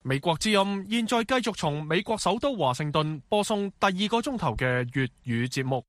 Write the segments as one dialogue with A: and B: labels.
A: 美國之音現在繼續從美國首都華盛頓播送第2個鐘頭嘅粵語節目。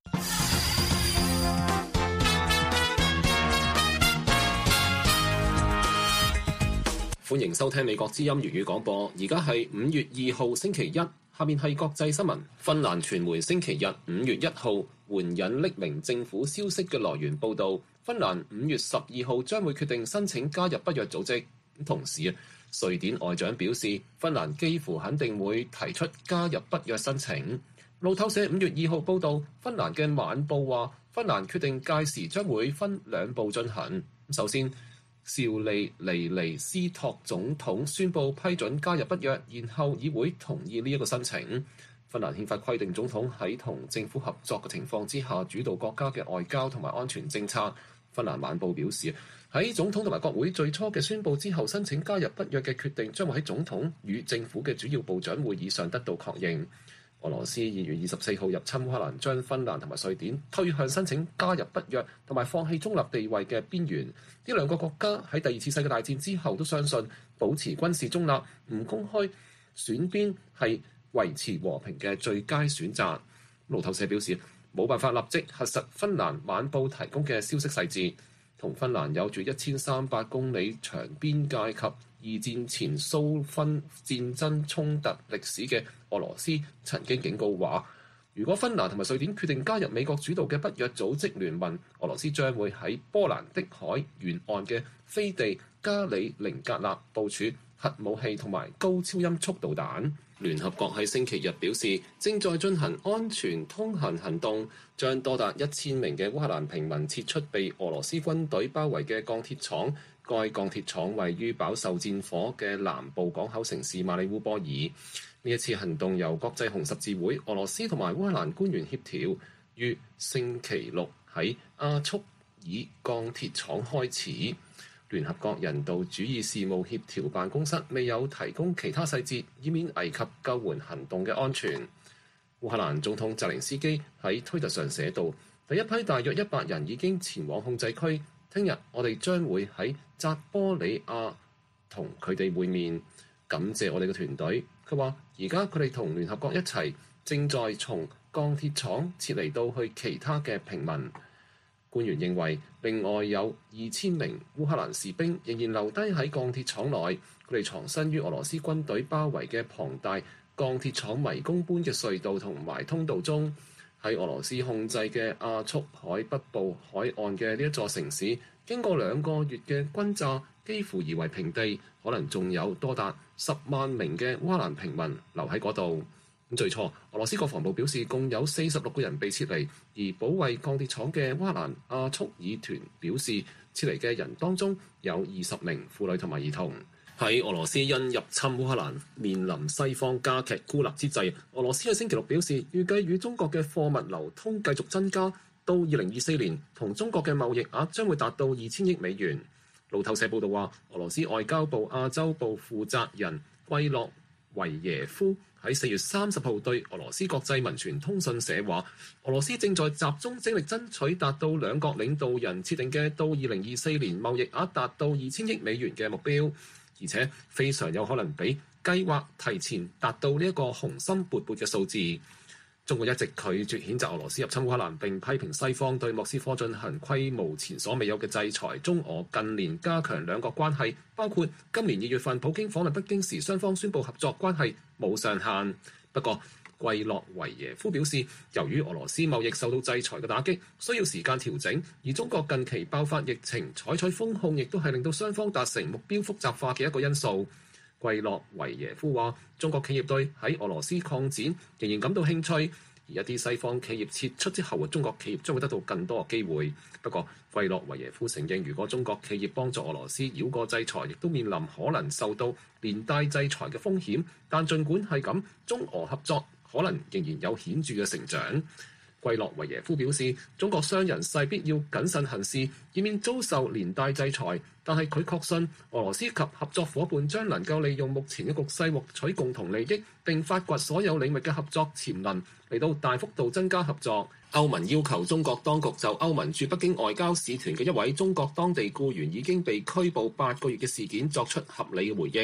B: 歡迎收聽美國之音粵語廣播，而家係5月2號星期一，下面係國際新聞。芬蘭傳媒星期日5月1號援引匿名政府消息嘅來源報導，芬蘭5月12號將會決定申請加入北約組織。同時，瑞典外長表示，芬蘭幾乎肯定會提出加入北約申請。路透社5月2號報導，芬蘭嘅晚報話，芬蘭決定屆時將會分2步進行。首先，紹利尼尼斯托總統宣布批准加入北約，然後議會同意呢一個申請。芬蘭憲法規定總統喺同政府合作嘅情況之下主導國家嘅外交同埋安全政策。芬蘭晚報表示，喺總統同埋國會最初嘅宣布之後，申請加入北約嘅決定將會喺總統與政府嘅主要部長會議上得到確認。俄羅斯2月24號入侵烏克蘭，將芬蘭同埋瑞典推向申請加入北約同埋放棄中立地位嘅邊緣。呢兩個國家喺第2次世界大戰之後都相信保持軍事中立、唔公開選邊係維持和平嘅最佳選擇。路透社表示，冇辦法立即核實芬蘭晚報提供嘅消息細節。同芬蘭有住1300公里長邊界及2戰前蘇芬戰爭衝突歷史嘅俄羅斯曾經警告話，如果芬蘭同埋瑞典決定加入美國主導嘅北約組織聯盟，俄羅斯將會喺波蘭的海沿岸嘅飛地加里寧格勒部署核武器同埋高超音速導彈。聯合國喺星期日表示，正在進行安全通行行動，將多達1000名嘅烏克蘭平民撤出被俄羅斯軍隊包圍嘅鋼鐵廠。該鋼鐵廠位於飽受戰火嘅南部港口城市馬里烏波爾。呢一次行動由國際紅十字會、俄羅斯同埋烏克蘭官員協調，於星期六喺阿速爾鋼鐵廠開始。聯合國人道主義事務協調辦公室未有提供其他細節，以免危及救援行動嘅安全。烏克蘭總統澤連斯基喺推特上寫道：第一批大約100人已經前往控制區，聽日我哋將會喺扎波里亞同佢哋會面，感謝我哋嘅團隊。佢話：而家佢哋同聯合國一齊正在從鋼鐵廠撤離到去其他嘅平民。官員認為，另外有2000名烏克蘭士兵仍然留低喺鋼鐵廠內，佢哋藏身於俄羅斯軍隊包圍嘅龐大鋼鐵廠迷宮般嘅隧道同埋通道中。喺俄羅斯控制嘅亞速海北部海岸嘅呢一座城市，經過2個月嘅轟炸，幾乎夷為平地，可能仲有多達10萬名嘅烏克蘭平民留喺嗰度。最初，俄羅斯國防部表示共有46個人被撤離，而保衛鋼鐵廠嘅烏克蘭阿速爾團表示，撤離嘅人當中有20名婦女同埋兒童。喺俄羅斯因入侵烏克蘭面臨西方加劇孤立之際，俄羅斯喺星期六表示，預計與中國嘅貨物流通繼續增加，到2024年同中國嘅貿易額將會達到2000億美元。路透社報道話，俄羅斯外交部亞洲部負責人季洛維耶夫喺4月30號對俄羅斯國際文傳通訊社話，俄羅斯正在集中精力爭取達到兩國領導人設定嘅到2024年貿易額達到2000億美元嘅目標，而且非常有可能比計劃提前達到呢一個雄心勃勃嘅數字。中國一直拒絕譴責俄羅斯入侵烏克蘭，並批評西方對莫斯科進行規模前所未有嘅制裁。中俄近年加強兩國關係，包括今年2月份普京訪問北京時，雙方宣布合作關係冇上限。不過，季洛維耶夫表示，由於俄羅斯貿易受到制裁嘅打擊，需要時間調整，而中國近期爆發疫情，採取封控，亦都係令到雙方達成目標複雜化嘅一個因素。季洛維耶夫話：中國企業對喺俄羅斯擴展仍然感到興趣，而一啲西方企業撤出之後，中國企業將會得到更多嘅機會。不過，季洛維耶夫承認，如果中國企業幫助俄羅斯繞過制裁，亦都面臨可能受到連帶制裁嘅風險。但儘管係咁，中俄合作可能仍然有顯著嘅成長。季洛維耶夫表示，中國商人勢必要謹慎行事，以免遭受連帶制裁。但係佢確信，俄羅斯及合作伙伴將能夠利用目前嘅局勢獲取共同利益，並發掘所有領域嘅合作潛能，嚟到大幅度增加合作。歐盟要求中國當局就歐盟駐北京外交使團嘅一位中國當地僱員已經被拘捕8個月嘅事件作出合理嘅回應。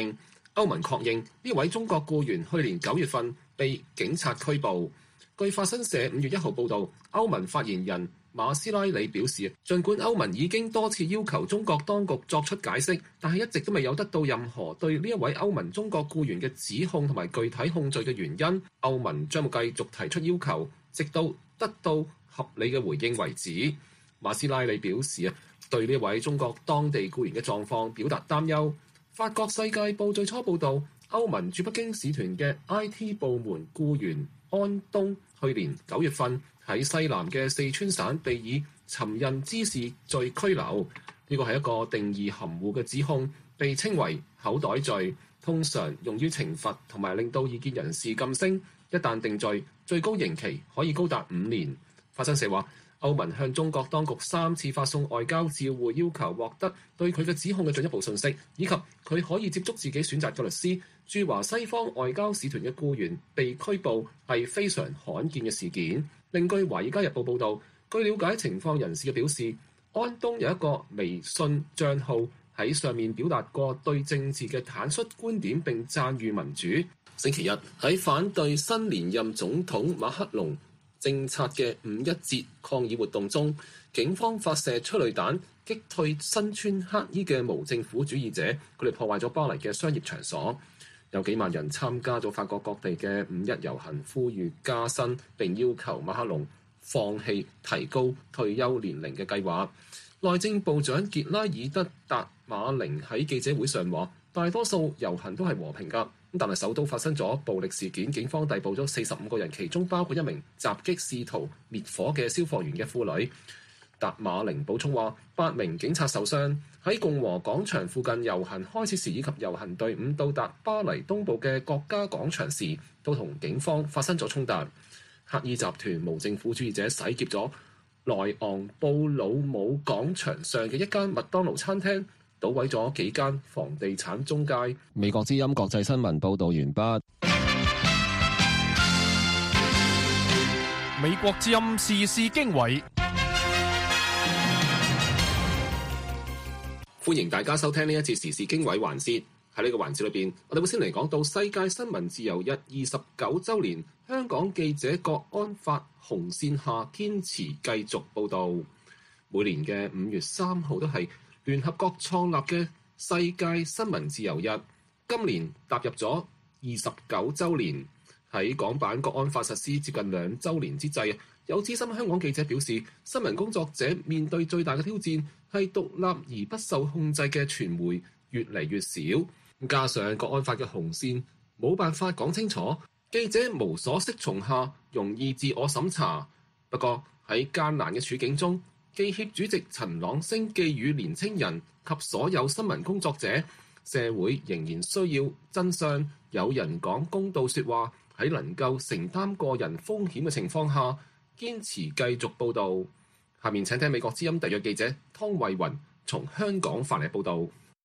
B: 歐盟確認呢位中國僱員去年9月份被警察拘捕。據法新社5月1號報導，歐盟發言人馬斯拉里表示，儘管歐盟已經多次要求中國當局作出解釋，但係一直都未有得到任何對呢一位歐盟中國僱員嘅指控同埋具體控罪嘅原因。歐盟將會繼續提出要求，直到得到合理嘅回應為止。馬斯拉里表示對呢位中國當地僱員嘅狀況表達擔憂。法國世界報最初報導，歐盟駐北京使團嘅 IT 部門僱員安東去年9月份喺西南嘅四川省被以尋釁滋事罪拘留。呢個係一個定義含糊嘅指控，被稱為口袋罪，通常用於懲罰同埋令到異見人士噤聲。一旦定罪，最高刑期可以高達5年。法新社話，歐盟向中國當局3次發送外交照會，要求獲得對佢嘅指控嘅進一步信息，以及佢可以接觸自己選擇嘅律師。駐華西方外交使團嘅僱員被拘捕係非常罕見嘅事件。另據《華爾街日報》報導，據了解情況人士嘅表示，安東有一個微信帳號喺上面表達過對政治嘅坦率觀點並讚譽民主。星期日喺反對新連任總統馬克龍政策嘅5·1節抗議活動中，警方發射催淚彈擊退身穿黑衣嘅無政府主義者，佢哋破壞咗巴黎嘅商業場所。有幾萬人參加咗法國各地嘅5·1遊行，呼籲加薪並要求馬克龍放棄提高退休年齡嘅計劃。內政部長傑拉爾德·達馬寧喺記者會上話，大多數遊行都係和平㗎，但係首都發生咗暴力事件，警方逮捕咗45個人，其中包括一名襲擊試圖滅火嘅消防員嘅婦女。達馬寧補充話，8名警察受傷。喺共和廣場附近遊行開始時，以及遊行隊伍到達巴黎東部嘅國家廣場時，都同警方發生咗衝突。黑衣集團無政府主義者洗劫咗萊昂布魯姆廣場上嘅一間麥當勞餐廳，搗毀咗幾間房地產中介。美國之音國際新聞報導完畢。
A: 美國之音時事經緯。
B: 歡迎大家收聽呢一節時事經緯環節。喺呢個環節裏邊，我哋會先嚟講到世界新聞自由日29週年，香港記者國安法紅線下堅持繼續報導。每年嘅5月3號都係聯合國創立嘅世界新聞自由日，今年踏入咗29週年。喺港版國安法實施接近2週年之際，有資深香港記者表示，新聞工作者面對最大嘅挑戰係獨立而不受控制嘅傳媒越嚟越少，加上國安法嘅紅線冇辦法講清楚，記者無所適從下容易自我審查。不過喺艱難嘅處境中，記協主席陳朗昇寄語年青人及所有新聞工作者，社會仍然需要真相，有人講公道說話，喺能夠承擔個人風險嘅情況下，堅持繼續報導。下面請聽美國之音特約記者湯慧雲從香港發嚟報導。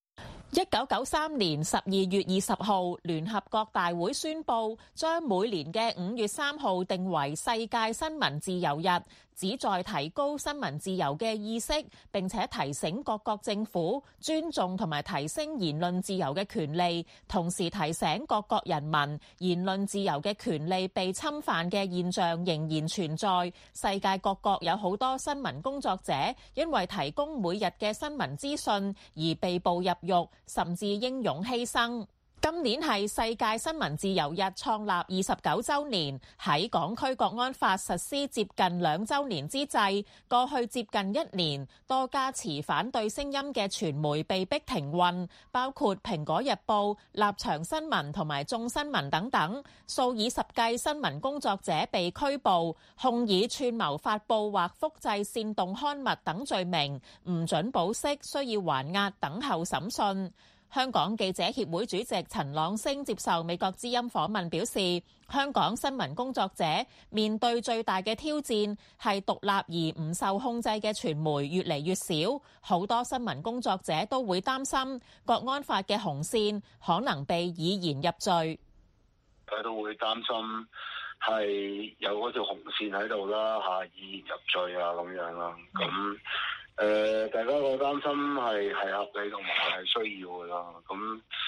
C: 1993年12月20號，聯合國大會宣布將每年嘅5月3號定為世界新聞自由日，旨在提高新聞自由嘅意識，並且提醒各國政府尊重同埋提升言論自由嘅權利，同時提醒各國人民言論自由嘅權利被侵犯嘅現象仍然存在。世界各國有好多新聞工作者因為提供每日嘅新聞資訊而被捕入獄，甚至英勇犧牲。今年係世界新聞自由日創立29週年，喺港區國安法實施接近2週年之際，過去接近1年，多家持反對聲音嘅傳媒被逼停運，包括蘋果日報、立場新聞同埋眾新聞等等，數以十計新聞工作者被拘捕，控以串謀發布或複製煽動刊物等罪名，唔准保釋，需要還押等候審訊。香港記者協會主席陳朗昇接受美國之音訪問表示，香港新聞工作者面對最大嘅挑戰係獨立而唔受控制嘅傳媒越嚟越少，好多新聞工作者都會擔心國安法嘅紅線可能被以言入罪。
D: 佢都會擔心係有嗰條紅線喺度啦，以言入罪啊咁樣啦，咁。大家個擔心係合理同埋係需要嘅啦。咁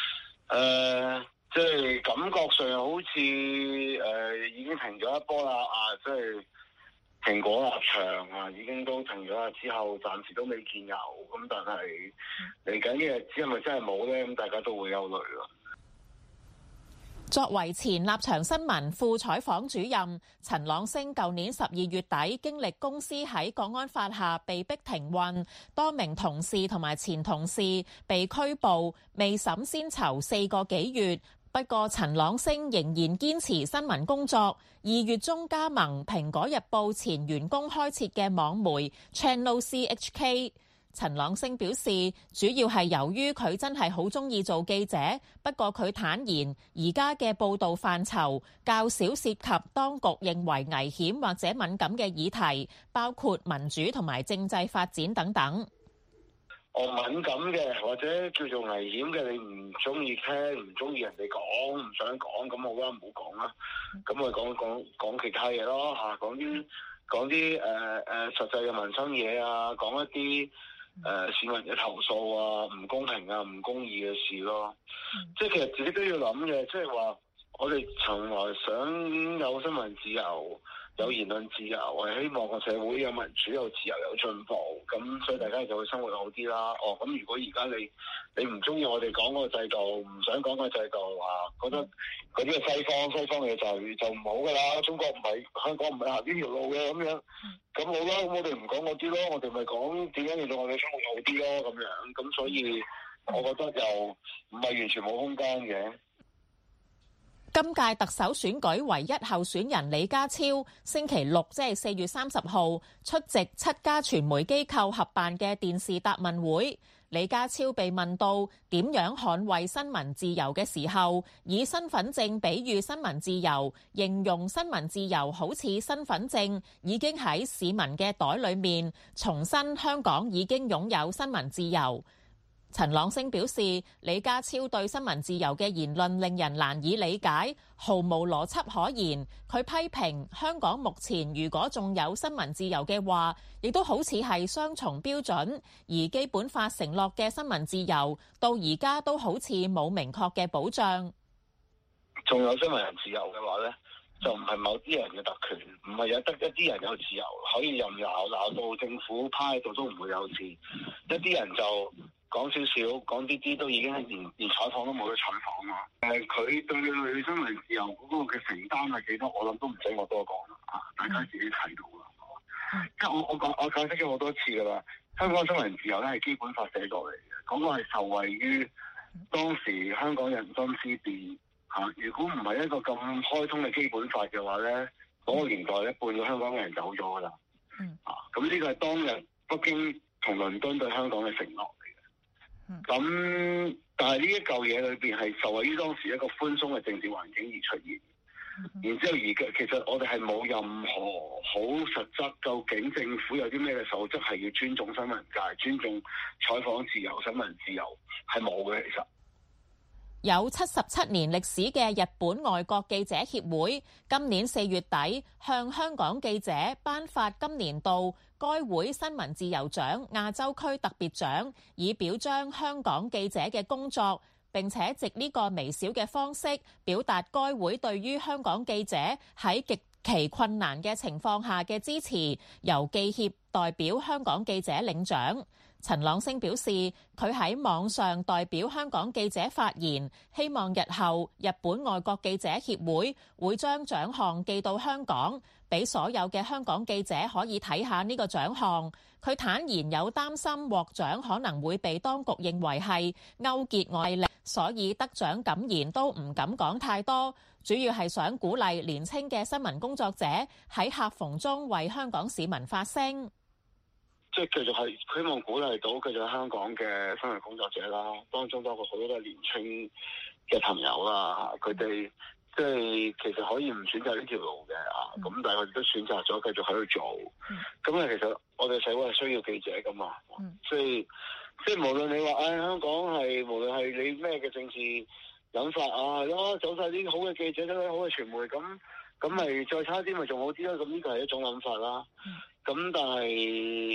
D: 即係感覺上好似已經停咗一波啦，即係蘋果立場已經都停咗啦，之後暫時都未見有，咁但係嚟緊嘅日子係咪真係冇咧？咁大家都會憂慮咯。
C: 作為前立場新聞副採訪主任，陳朗昇舊年12月底經歷公司喺國安法下被逼停運，多名同事同埋前同事被拘捕，未審先囚4個幾月。不過陳朗昇仍然堅持新聞工作，2月中加盟蘋果日報前員工開設嘅網媒 Channel CHK。陳朗昇表示，主要係由於佢真係好鍾意做記者，不過佢坦言而家嘅報導範疇較少涉及當局認為危險或者敏感嘅議題，包括民主同埋政制發展等等。
D: 敏感嘅或者叫做危險嘅，你唔中意聽，唔中意人哋講，唔想講，咁好啦，唔好講啦。咁咪講其他嘢咯嚇，講啲實際嘅民生嘢啊，講一啲市民嘅投訴啊，唔公平啊，唔公義嘅事咯。即係其實自己都要諗嘅，即係話我哋從來想有新聞自由，有言論自由，係希望個社會有民主、有自由、有進步，咁所以大家就會生活好啲啦。咁如果而家你唔中意我哋講個制度，唔想講個制度，覺得嗰啲係西方嘅就唔好噶啦。中國唔係，香港唔係行呢條路嘅咁樣，咁好啦，咁我哋唔講嗰啲咯，我哋咪講點樣令到我哋生活好啲咯咁樣。咁所以我覺得又唔係完全冇空間嘅。
C: 今屆特首選舉唯一候選人李家超星期六即係4月30號出席7家傳媒機構合辦嘅電視答問會。李家超被問到點樣捍衛新聞自由嘅時候，以身份證比喻新聞自由，形容新聞自由好似身份證已經喺市民嘅袋裏面，重申香港已經擁有新聞自由。陳朗昇表示，李家超對新聞自由嘅言論令人難以理解，毫無邏輯可言。佢批評香港目前如果仲有新聞自由嘅話，亦都好似係雙重標準，而基本法承諾嘅新聞自由到而家都好似冇明確嘅保障。
D: 仲有新聞自由嘅話呢，就唔係某啲人嘅特權，唔係有得一啲人有自由可以任鬧到政府趴喺度都唔會有事，一啲人就講少少，講啲都已經連採訪都冇得採訪啦。佢對新聞自由嗰個嘅承擔係幾多？我諗都唔使我多講啦，大家自己睇到啦。因為我解釋咗好多次噶啦，香港新聞自由咧係基本法寫過嚟嘅，嗰個係受惠於當時香港人心思變嚇。如果唔係一個咁開通嘅基本法嘅話咧，嗰個年代咧半個香港嘅人走咗噶啦。咁呢個係當日北京同倫敦對香港嘅承諾。咁，但係呢一嚿嘢裏邊係受惠於當時一個寬鬆嘅政治環境而出現。然之後而家其實我哋係冇任何好實質，究竟政府有啲咩嘅守則係要尊重新聞界、尊重採訪自由、新聞自由係冇嘅。其實
C: 有77年歷史嘅日本外國記者協會，今年4月底向香港記者頒發今年度該會新聞自由獎亞洲區特別獎，以表彰香港記者嘅工作，並且藉呢個微小嘅方式表達該會對於香港記者喺極其困難嘅情況下嘅支持，由記協代表香港記者領獎。陳朗昇表示，佢喺網上代表香港記者發言，希望日後日本外國記者協會會將獎項寄到香港，俾所有嘅香港記者可以睇下呢個獎項。佢坦言有擔心獲獎可能會被當局認為係勾結外力，所以得獎感言都唔敢講太多，主要係想鼓勵年輕嘅新聞工作者喺夾縫中為香港市民發聲。
D: 即係繼續係希望鼓勵到繼續香港嘅新聞工作者啦，當中包括好多都係年輕嘅朋友啦，佢哋即係其實可以唔選擇呢條路嘅咁但係佢哋都選擇咗繼續喺度做。咁其實我哋社會係需要記者噶嘛，即係無論你話香港係無論係你咩嘅政治諗法走晒啲好嘅記者，走晒好嘅傳媒，咁咪再差啲咪仲好啲咯。咁呢個係一種諗法啦。咁但係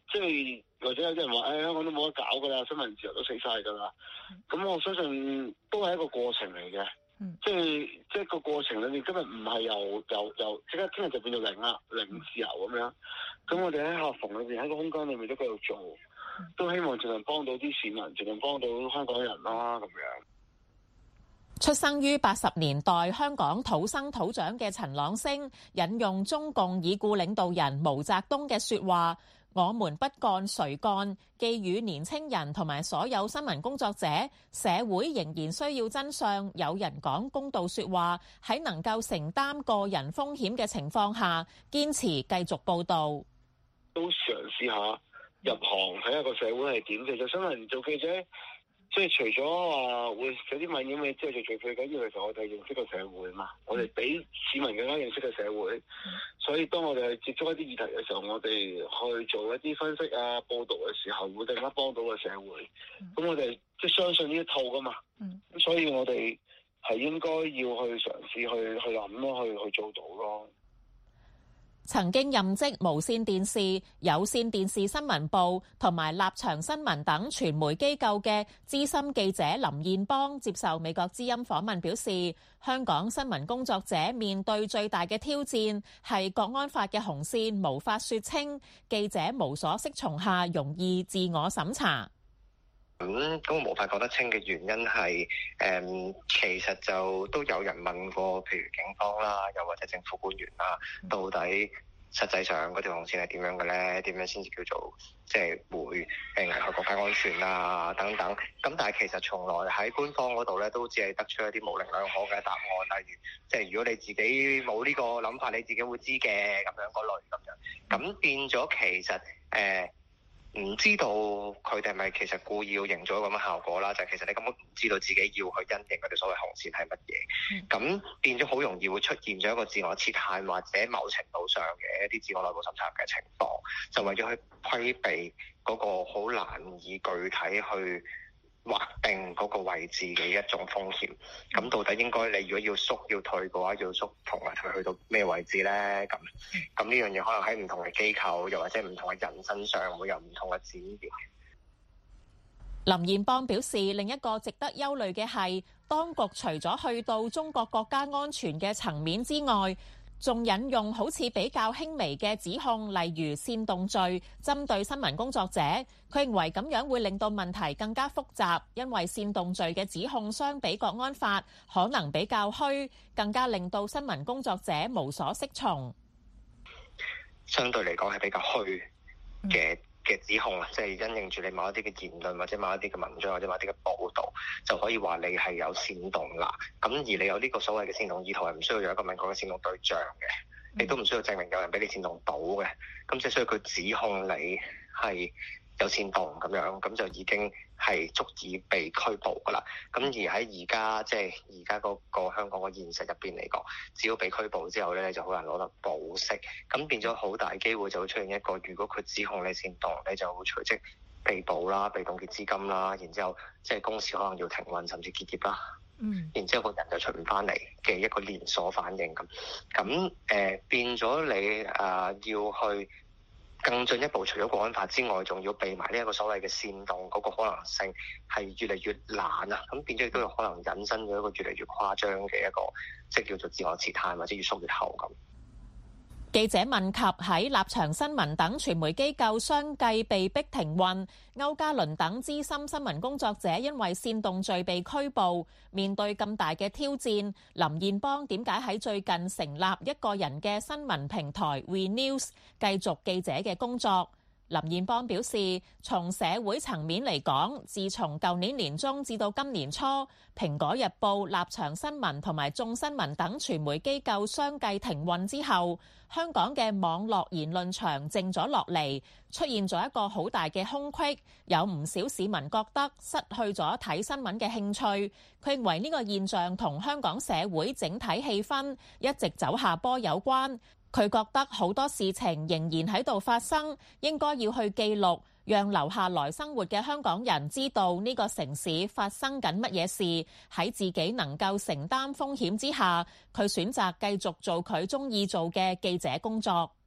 D: 即係或者有啲人話香港都冇得搞㗎啦，新聞自由都死晒㗎啦。咁我相信都係一個過程嚟嘅。即係個過程裏面，今日唔係由即刻聽日就變到零啦，零自由咁樣。咁我哋喺客房裏邊，喺個空間裏面都繼續做，都希望盡量幫到啲市民，盡量幫到香港人啦咁樣。
C: 出生於80年代香港土生土長嘅陳朗昇，引用中共已故領導人毛澤東嘅説話：我們不幹誰幹，寄語年青人同埋所有新聞工作者，社會仍然需要真相，有人講公道説話，喺能夠承擔個人風險嘅情況下，堅持繼續報導。
D: 都嘗試下入行睇下個社會係點。其實新聞做記者，即係除咗話會有啲敏感嘅，即係最緊要嘅時候，我哋認識個社會嘛，我哋比市民更加認識個社會。所以當我哋去接觸一啲議題嘅時候，我哋去做一啲分析啊、報導嘅時候，會更加幫到個社會。咁我哋即係相信呢一套噶嘛。咁所以我哋係應該要去嘗試去諗咯，去做到咯。
C: 曾經任職無線電視、有線電視新聞部同埋立場新聞等傳媒機構嘅資深記者林彥邦接受美國之音訪問表示，香港新聞工作者面對最大嘅挑戰係國安法嘅紅線無法説清，記者無所適從下容易自我審查。
E: 咁我無法講得清嘅原因係其實就都有人問過，譬如警方啦，又或者政府官員啦，到底實際上嗰條紅線係點樣嘅咧？點樣先至叫做即係會危害國家安全啊等等。咁但係其實從來喺官方嗰度咧，都只係得出一啲模棱兩可嘅答案，例如即係如果你自己冇呢個諗法，你自己會知嘅咁樣嗰類咁樣。咁變咗其實唔知道佢哋係咪其實故意要營造咁嘅效果啦？就係其實你根本唔知道自己要去因應佢哋所謂紅線係乜嘢，咁變咗好容易會出現咗一個自我設限或者某程度上嘅一啲自我內部審查嘅情況，就為咗去規避嗰個好難以具體去劃定嗰個位置嘅一種風險。咁到底應該你如果要縮要退嘅話，要縮同埋退去到咩位置咧？咁呢樣嘢可能喺唔同嘅機構又或者唔同嘅人身上會有唔同嘅展現。
C: 林彥邦表示，另一個值得憂慮嘅係，當局除咗去到中國國家安全嘅層面之外，仲引用好似比較輕微嘅指控，例如煽動罪，針對新聞工作者。佢認為咁樣會令到問題更加複雜，因為煽動罪嘅指控相比國安法可能比較虛，更加令到新聞工作者無所適從。
E: 相對嚟講係比較虛嘅指控啊，即係因應住你某一啲嘅言論或者某一啲嘅文章或者某一啲嘅報導，就可以話你係有煽動啦。咁而你有呢個所謂嘅煽動意圖，係唔需要有一個明確嘅煽動對象嘅，亦都唔需要證明有人俾你煽動到嘅。咁即係所以佢指控你係有煽動咁樣，咁就已經係足以被拘捕噶啦。咁而喺而家即係而家嗰個香港嘅現實入邊嚟講，只要被拘捕之後咧，你就好難攞得保釋。咁變咗好大機會就會出現一個，如果佢指控你煽動，你就會隨即被捕啦、被凍結資金啦，然之後即係公司可能要停運甚至結業啦。然之後個人就出唔翻嚟嘅一個連鎖反應咁。變咗你要去更進一步，除咗國安法之外，仲要避埋呢一個所謂嘅煽動嗰個可能性係越嚟越難啊！咁變咗亦都有可能引申咗一個越嚟越誇張嘅一個，即係叫做自我設限或者越縮越後咁。
C: 記者問及喺立場新聞等傳媒機構相繼被逼停運，歐嘉倫等資深新聞工作者因為煽動罪被拘捕，面對咁大嘅挑戰，林彥邦點解喺最近成立一個人嘅新聞平台 WeNews 繼續記者嘅工作？林彥邦表示，從社會層面嚟講，自從舊年年中至到今年初，蘋果日報、立場新聞同埋眾新聞等傳媒機構相繼停運之後，香港嘅網絡言論場靜咗落嚟，出現咗一個好大嘅空隙，有唔少市民覺得失去咗睇新聞嘅興趣。佢認為呢個現象同香港社會整體氣氛一直走下坡有關。佢覺得好多事情仍然喺度發生，應該要去記錄，讓留下來生活嘅香港人知道呢個城市發生緊乜嘢事。喺自己能夠承擔風險之下，佢選擇繼續做佢鍾意做嘅記者工作。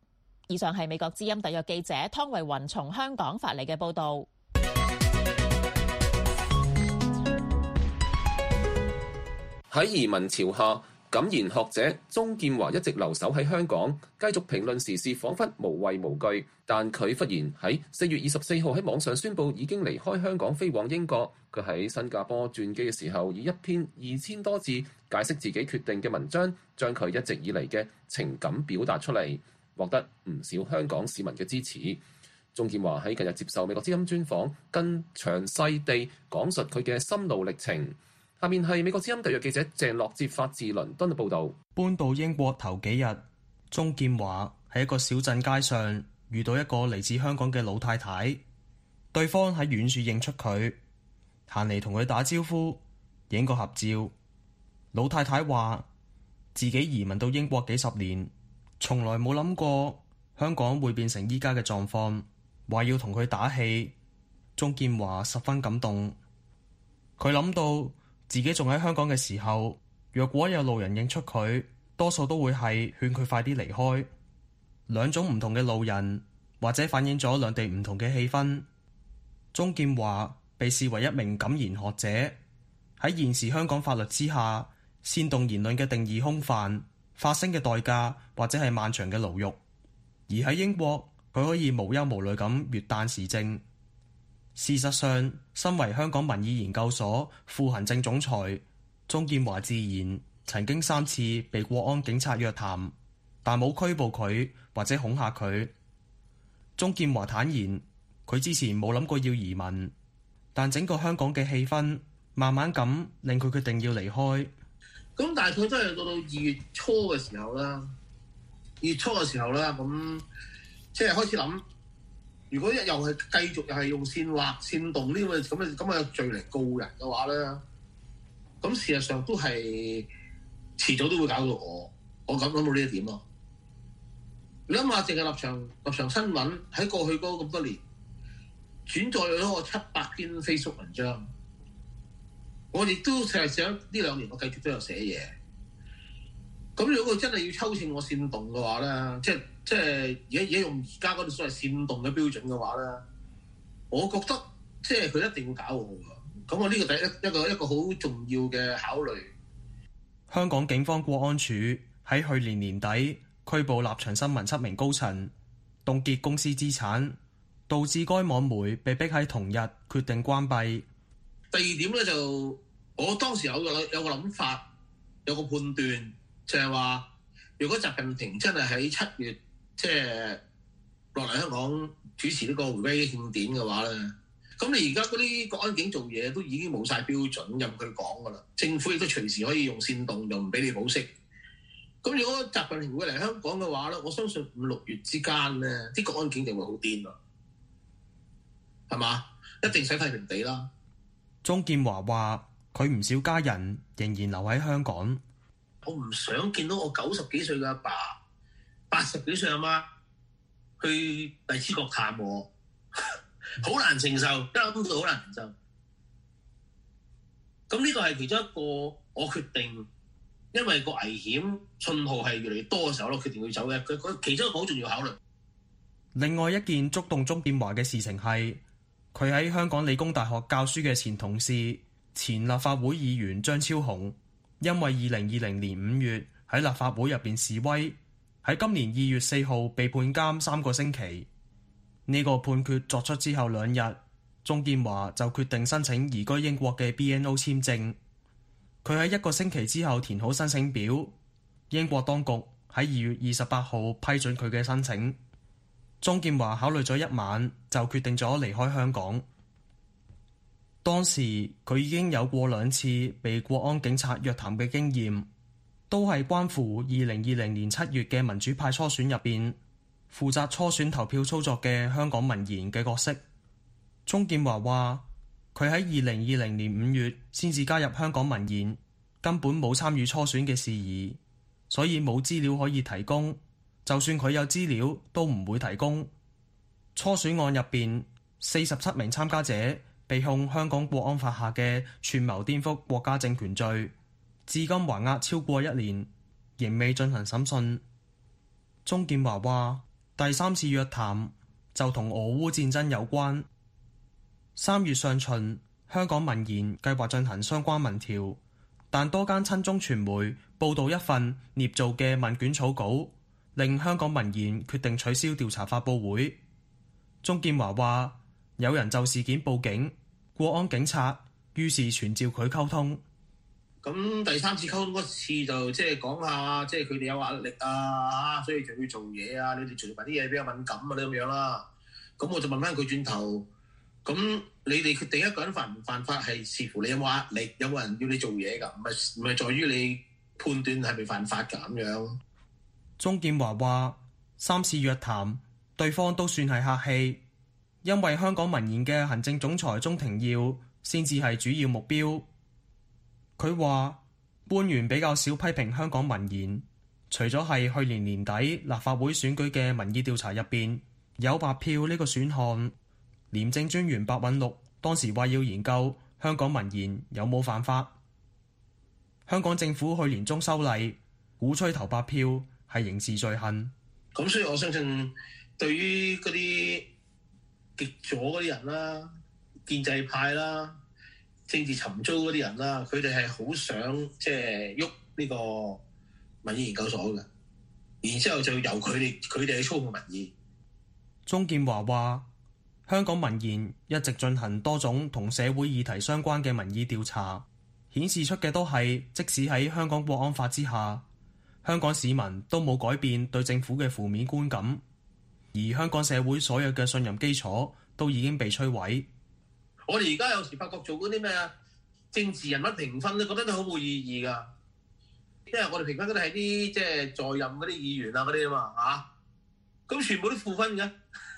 C: 以上係美國之音特約記者湯慧雲從香港發嚟嘅報導。
B: 喺移民潮下，敢言學者鍾劍華一直留守喺香港，繼續評論時事，彷彿無畏無懼。但佢忽然喺4月24號喺網上宣布已經離開香港，飛往英國。佢喺新加坡轉機嘅時候，以一篇2000多字解釋自己決定嘅文章，將佢一直以嚟嘅情感表達出嚟，獲得唔少香港市民嘅支持。鍾劍華喺近日接受美國之音專訪，更詳細地講述佢嘅心路歷程。下面係美國之音特約記者鄭樂哲發自倫敦嘅報導。
F: 搬到英國頭幾日，鍾劍華喺一個小鎮街上遇到一個嚟自香港嘅老太太，對方喺遠處認出佢，行嚟同佢打招呼，影個合照。老太太話自己移民到英國幾十年，從來冇諗過香港會變成依家嘅狀況，話要同佢打氣。鍾劍華十分感動，佢諗到自己仲喺香港嘅時候，若果有路人認出佢，多數都會係勸佢快啲離開。兩種唔同嘅路人，或者反映咗兩地唔同嘅氣氛。鍾劍華被視為一名敢言學者，喺現時香港法律之下，煽動言論嘅定義空泛，發聲嘅代價或者係漫長嘅牢獄。而喺英國，佢可以無憂無慮咁閱覽時政。事實上，身為香港民意研究所副行政總裁，鍾劍華自言曾經3次被國安警察約談，但冇拘捕佢或者恐嚇佢。鍾劍華坦言，佢之前冇諗過要移民，但整個香港嘅氣氛慢慢咁令佢決定要離開。
G: 咁大概都係到2月初嘅時候啦，2月初嘅時候啦，咁即係開始諗，如果又係繼續又係用煽惑、煽動呢個咁嘅罪嚟告人嘅話咧，咁事實上都係遲早都會搞到我咁諗到呢一點咯。你諗下，淨係立場新聞喺過去嗰咁多年轉載咗我700篇 Facebook 文章，我亦都成日想呢2年我繼續都有寫嘢。咁如果佢真係要抽秤我煽動嘅話咧，即係而家用而家嗰啲所謂煽動嘅標準嘅話咧，我覺得即係佢一定會搞我㗎。咁我呢個第一個好重要嘅考慮。
F: 香港警方國安處喺去年年底拘捕立場新聞7名高層，凍結公司資產，導致該網媒被逼喺同日決定關閉。
G: 第二點咧，就我當時有個諗法，有個判斷，就係話，如果習近平真係喺7月即係落嚟香港主持呢個回歸慶典嘅話咧，咁你而家嗰啲國安警做嘢都已經冇晒標準，任佢講噶啦。政府亦都隨時可以用煽動，又唔俾你保釋。咁如果習近平會嚟香港嘅話咧，我相信5、6月之間咧，啲國安警就會好癲啦，係嘛？一定洗太平地啦。
F: 鍾劍華話：佢唔少家人仍然留喺香港。
G: 我唔想見到我90幾歲嘅阿爸、80幾歲阿媽去荔枝角探我，好難承受，一諗到好難承受。咁呢個係其中一個我決定，因為個危險信號係越嚟越多嘅時候，我決定要走嘅。佢其中一個好重要考慮。
F: 另外一件觸動鍾劍華嘅事情係，佢喺香港理工大學教書嘅前同事、前立法會議員張超雄，因為2020年5月喺立法會入邊示威，喺今年2月4號被判監3個星期。呢個判決作出之後2日，鍾劍華就決定申請移居英國嘅 BNO 簽證。佢喺1個星期之後填好申請表，英國當局喺2月28號批准佢嘅申請。鍾劍華考慮咗1晚，就決定咗離開香港。當時佢已經有過2次被國安警察約談嘅經驗，都係關乎2020年7月嘅民主派初選入邊負責初選投票操作嘅香港民研嘅角色。鍾劍華話：佢喺2020年5月先至加入香港民研，根本冇參與初選嘅事宜，所以冇資料可以提供。就算佢有資料，都唔會提供。初選案入邊，47名參加者被控香港國安法下嘅串謀顛覆國家政權罪，至今還押超過1年，仍未進行審訊。鍾劍華話： 第三次約談就同俄烏戰爭有關。3月上旬，香港民研計劃進行相關民調，但多間親中傳媒報導一份捏造嘅問卷草稿，令香港民研決定取消調查發佈會。鍾建華話：有人就事件報警，國安警察於是傳召佢溝通。
G: 咁第三次溝通嗰次就即係講下，即係佢哋有壓力啊，所以就要做嘢啊，你哋做埋啲嘢比較敏感啊，啲咁樣啦。咁我就問翻佢轉頭，咁你哋決定一個人犯唔犯法係視乎你有冇壓力，有冇人要你做嘢㗎，唔係在於你判斷係咪犯法㗎咁樣。
F: 鍾建華話：3次約談，對方都算係客氣，因為香港民研嘅行政總裁鍾庭耀先至係主要目標。佢話官員比較少批評香港民研，除咗係去年年底立法會選舉嘅民意調查入邊有白票呢個選項，廉政專員白韞六當時話要研究香港民研有冇犯法。香港政府去年中修例，鼓吹投白票係刑事罪行。
G: 咁所以我相信對於嗰啲極左嗰啲人啦、建制派啦、政治尋租嗰啲人啦，佢哋係好想即係喐呢個民意研究所嘅，然之後就由佢哋去操控民意。
F: 鍾建華話：香港民研一直進行多種同社會議題相關嘅民意調查，顯示出嘅都係即使喺香港國安法之下，香港市民都冇改變對政府嘅負面觀感，而香港社會所有嘅信任基礎都已經被摧毀。
G: 我哋而家有時發覺做嗰啲咩政治人物評分咧，覺得都好冇意義㗎，因為我哋評分嗰啲係啲即係在任嗰啲議員啊嗰啲啊嘛嚇，咁全部都負分嘅，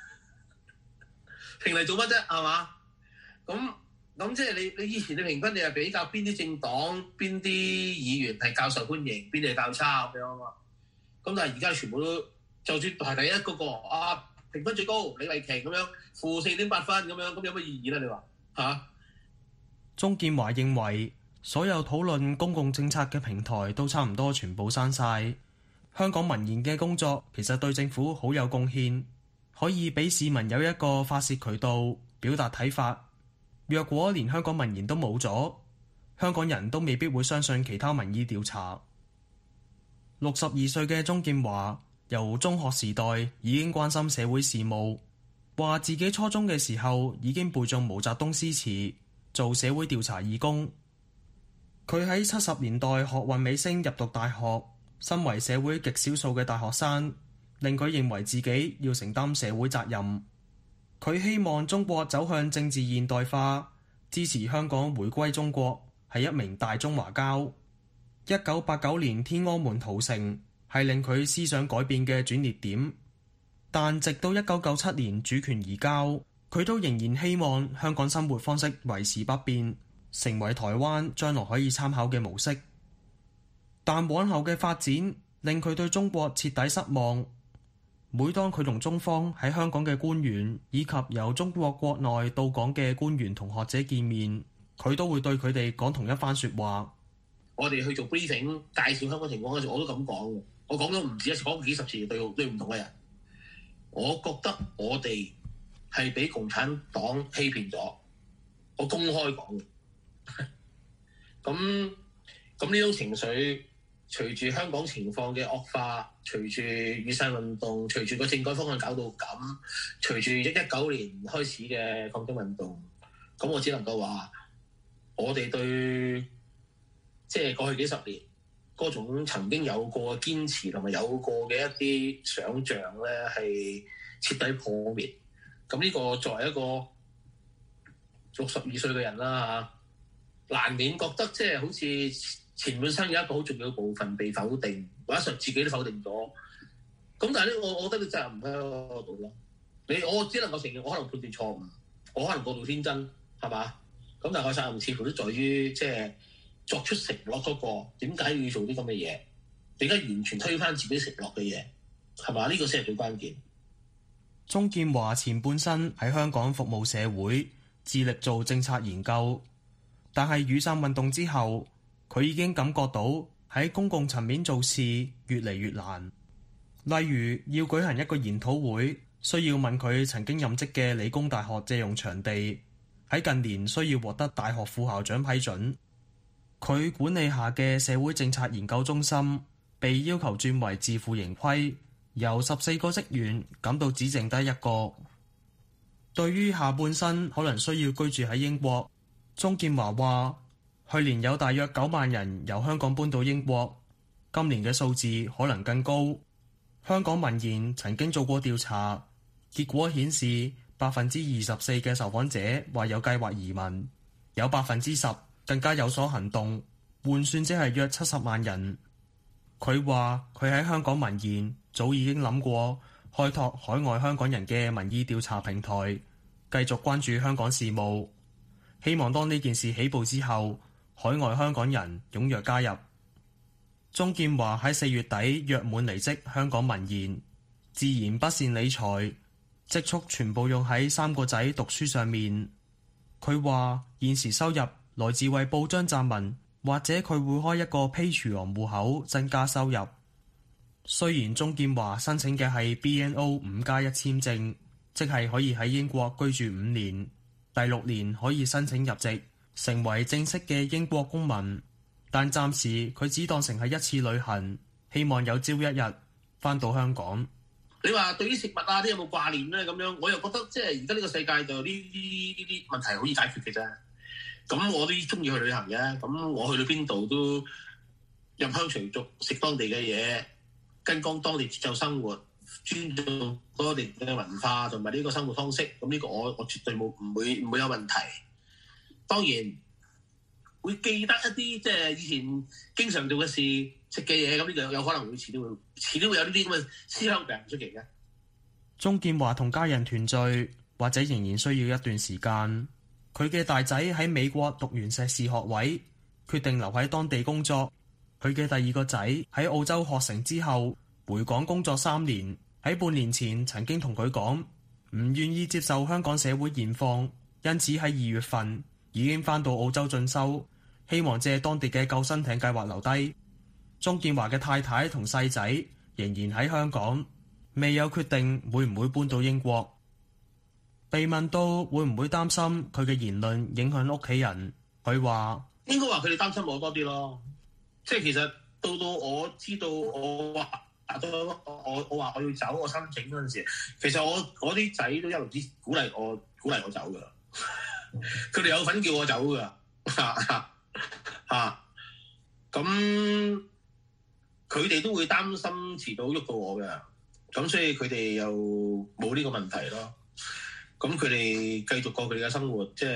G: 評嚟做乜啫係嘛？咁即係你以前你評分你係比較邊啲政黨邊啲議員係較受歡迎，邊啲係較差咁樣啊嘛？咁但係而家全部都就算排第一嗰個評分最高李慧瓊咁樣負4.8分咁樣，咁有乜意義咧？你話嚇？
F: 鍾建華認為所有討論公共政策嘅平台都差唔多全部刪晒。香港民研嘅工作其實對政府好有貢獻，可以俾市民有一個發洩渠道表達睇法。若果連香港民研都冇咗，香港人都未必會相信其他民意調查。62歲嘅鍾建華由中學時代已經關心社會事務，話自己初中嘅時候已經背誦毛澤東詩詞，做社會調查義工。佢喺70年代學運尾聲入讀大學，身為社會極少數嘅大學生，令佢認為自己要承擔社會責任。佢希望中國走向政治現代化，支持香港回歸中國，係一名大中華膠。1989年天安門屠城係令佢思想改變嘅轉捩點，但直到1997年主權移交，佢都仍然希望香港生活方式維持不變，成為台灣將來可以參考嘅模式。但往後嘅發展令佢對中國徹底失望。每當佢同中方喺香港嘅官員以及由中國國內到港嘅官員同學者見面，佢都會對佢哋講同一番說話。
G: 我哋去做 briefing 介紹香港情況嗰時，我都咁講嘅。我講咗唔止一次，講過幾十次對唔同嘅人。我覺得我哋係俾共產黨欺騙咗，我公開講嘅。咁呢種情緒，隨住香港情況嘅惡化，隨住雨傘運動，隨住個政改方向搞到咁，隨住19年開始嘅抗爭運動，咁我只能夠話，我哋對即係過去幾十年嗰種曾經有過嘅堅持同埋有過嘅一啲想像咧，係徹底破滅。咁呢個作為一個62歲嘅人啦嚇，難免覺得即係好似前半生有一個好重要嘅部分被否定，或者自己都否定咗。咁但係咧，我覺得你責任唔喺嗰度咯。我只能夠承認，我可能判斷錯誤，我可能過度天真，係嘛？咁但係我責任似乎都在於即係作出承諾嗰個點解要做啲咁嘅嘢？點解完全推翻自己承諾嘅嘢？係嘛？呢個先係最關鍵。
F: 鍾建華前半生喺香港服務社會，致力做政策研究，但係雨傘運動之後，佢已經感覺到喺公共層面做事越嚟越難。 例如要舉行一個研討會，需要問佢曾經任職嘅理工大學借用場地，喺近年需要獲得大學副校長批准。佢管理下嘅社會政策研究中心被要求轉為自負盈虧，由14個職員減到只剩低1個。對於下半生可能需要居住喺英國，鍾建華話：去年有大約9萬人由香港搬到英國，今年嘅數字可能更高。香港民研曾經做過調查，結果顯示24%嘅受訪者話有計劃移民，有10%更加有所行動，換算即係約70萬人。佢話佢喺香港民研早已經諗過開拓海外香港人嘅民意調查平台，繼續關注香港事務，希望當呢件事起步之後，海外香港人踴躍加入。鍾建華喺4月底約滿離職香港民研，自然不善理財，積蓄全部用喺3個仔讀書上面。佢話現時收入來自為報章撰文，或者佢會開一個 Patreon 戶口增加收入。雖然鍾建華申請嘅係 BNO 5+1簽證，即係可以喺英國居住5年，第6年可以申請入籍，成為正式嘅英國公民。但暫時佢只當成係一次旅行，希望有朝一日返到香港。
G: 你話對於食物啊啲有冇掛念咧？咁樣我又覺得即係而家呢個世界就呢啲問題好易解決嘅啫。咁我都中意去旅行嘅，咁我去到邊度都入鄉隨俗，食當地嘅嘢，跟當地節奏生活，尊重當地嘅文化同埋呢個生活方式。咁呢個我絕對唔會有問題。當然會記得一啲即係以前經常做嘅事、食嘅嘢，咁呢個有可能會遲啲會有呢啲咁嘅思鄉病唔出奇嘅。
F: 鍾建華同家人團聚，或者仍然需要一段時間。佢嘅大仔喺美國讀完碩士學位，決定留喺當地工作。佢嘅第2個仔喺澳洲學成之後，回港工作3年。喺半年前曾經同佢講唔願意接受香港社會現況，因此喺2月份已經返到澳洲進修，希望借當地嘅救生艇計劃留低。鍾建華嘅太太同細仔仍然喺香港，未有決定會唔會搬到英國。被問到會唔會擔心佢嘅言論影響屋企人，佢話
G: 應該話佢哋擔心我多啲咯。即係其實到我知道我話我要走，我申請嗰陣時，其實我啲仔都一路之鼓勵我走噶。佢哋有份叫我走噶。咁佢哋都會擔心遲早喐到我嘅，咁所以佢哋又冇呢個問題咯。咁佢哋繼續過佢哋嘅生活，即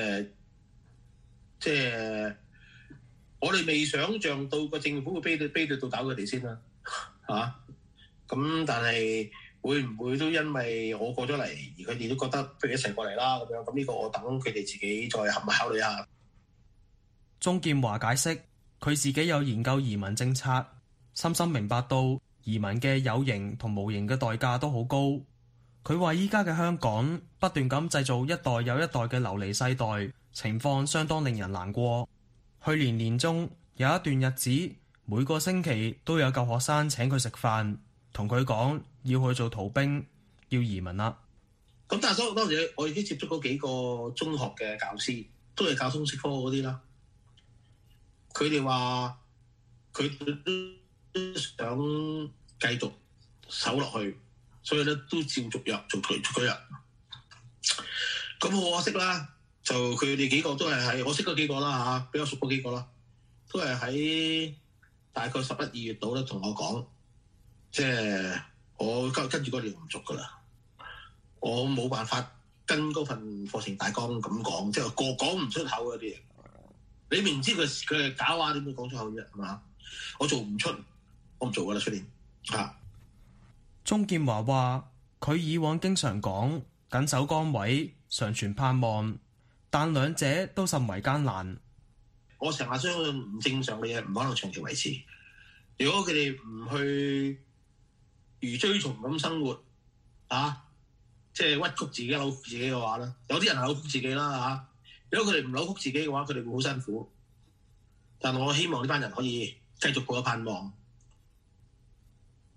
G: 係我哋未想像到個政府會逼到走佢哋先啦，咁但係會唔會都因為我過咗嚟，而佢哋都覺得不如一齊過嚟啦咁樣？咁呢個我等佢哋自己再考慮下。
F: 鍾建華解釋，佢自己有研究移民政策，深深明白到移民嘅有形同無形嘅代價都好高。佢話依家嘅香港不斷咁製造一代又一代嘅流離世代，情況相當令人難過。去年年中有一段日子，每個星期都有舊學生請佢食飯，同佢講要去做逃兵，要移民啦。
G: 咁但係當時我已經接觸過幾個中學嘅教師，都係教通識科嗰啲啦。佢哋話佢都想繼續守落去，所以咧都照續約做佢日。咁好可惜啦，就佢哋幾個都係喺我識嗰幾個啦嚇，比較熟嗰幾個啦，都係喺大概11、2月度咧同我講，即係我跟住嗰年唔續噶啦，我冇辦法跟嗰份課程大綱咁講，即係講唔出口嗰啲嘢。你明知佢係假話，點會講出口啫？係嘛？我做唔出，我唔做噶啦，出年嚇。
F: 鍾建華話：佢以往經常講緊守崗位，常存盼望，但兩者都甚為艱難。
G: 我成日相信唔正常嘅嘢唔可能長期維持。如果佢哋唔去如追蟲咁生活，即係屈曲自己、扭曲自己嘅話咧，有啲人係扭曲自己啦嚇。如果佢哋唔扭曲自己嘅話，佢哋會好辛苦。但我希望呢班人可以繼續抱有盼望。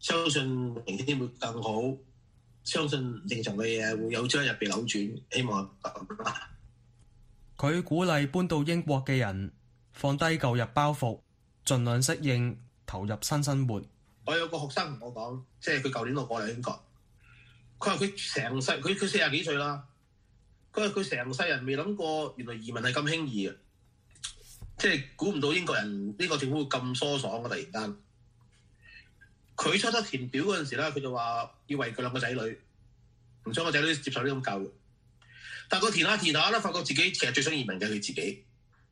G: 相信明天會更好，相信正常嘅嘢會有朝一日被扭轉，希望咁啦。
F: 佢鼓勵搬到英國嘅人放低舊日包袱，盡量適應，投入新生活。
G: 我有個學生同我講，即係佢舊年我過嚟英國，佢話佢成世佢40幾歲啦，佢話佢成世人未諗過原來移民係咁輕易嘅，即係估唔到英國人呢個政府會咁疏爽嘅，突然間。佢初初填表嗰陣時咧，佢就話要為佢兩個仔女，唔想個仔女接受呢種教育。但係佢填下咧，發覺自己其實最想移民嘅佢自己。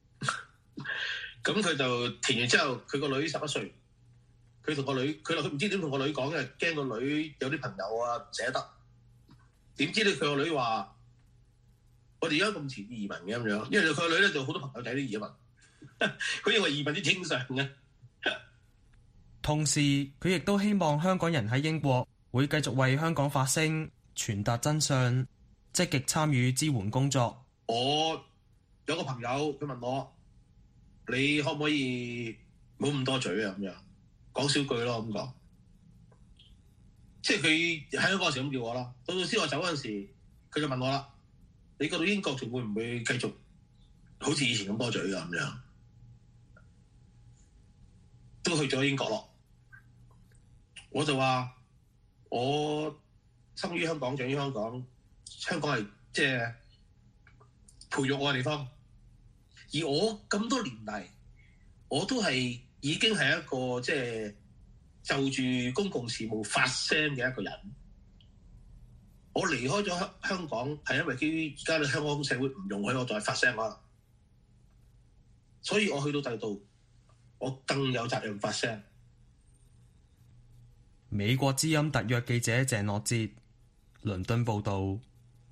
G: 咁佢就填完之後，佢個女11歲，佢同個女，佢唔知點同個女講嘅，驚個女有啲朋友啊唔捨得。點知咧佢個女話：我哋而家咁遲移民嘅咁樣，因為佢個女咧就好多朋友仔都移民，佢認為移民啲正常嘅。
F: 同時，佢亦都希望香港人喺英國會繼續為香港發聲，傳達真相，積極參與支援工作。
G: 我有個朋友，佢問我：你可唔可以冇咁多嘴啊？咁樣講少句咯，咁講。即係佢喺香港時咁叫我啦。到先我走嗰陣時，佢就問我啦：你覺得英國仲會唔會繼續好似以前咁多嘴啊？咁樣都去咗英國咯。我就話：我生於香港，長於香港，香港係即係培育我嘅地方。而我咁多年嚟，我都係已經係一個即係就住公共事務發聲嘅一個人。我離開咗香港係因為基於而家嘅香港社會唔容許我再發聲啦，所以我去到第度，我更有責任發聲。
F: 美國之音特約記者鄭樂哲，倫敦報導。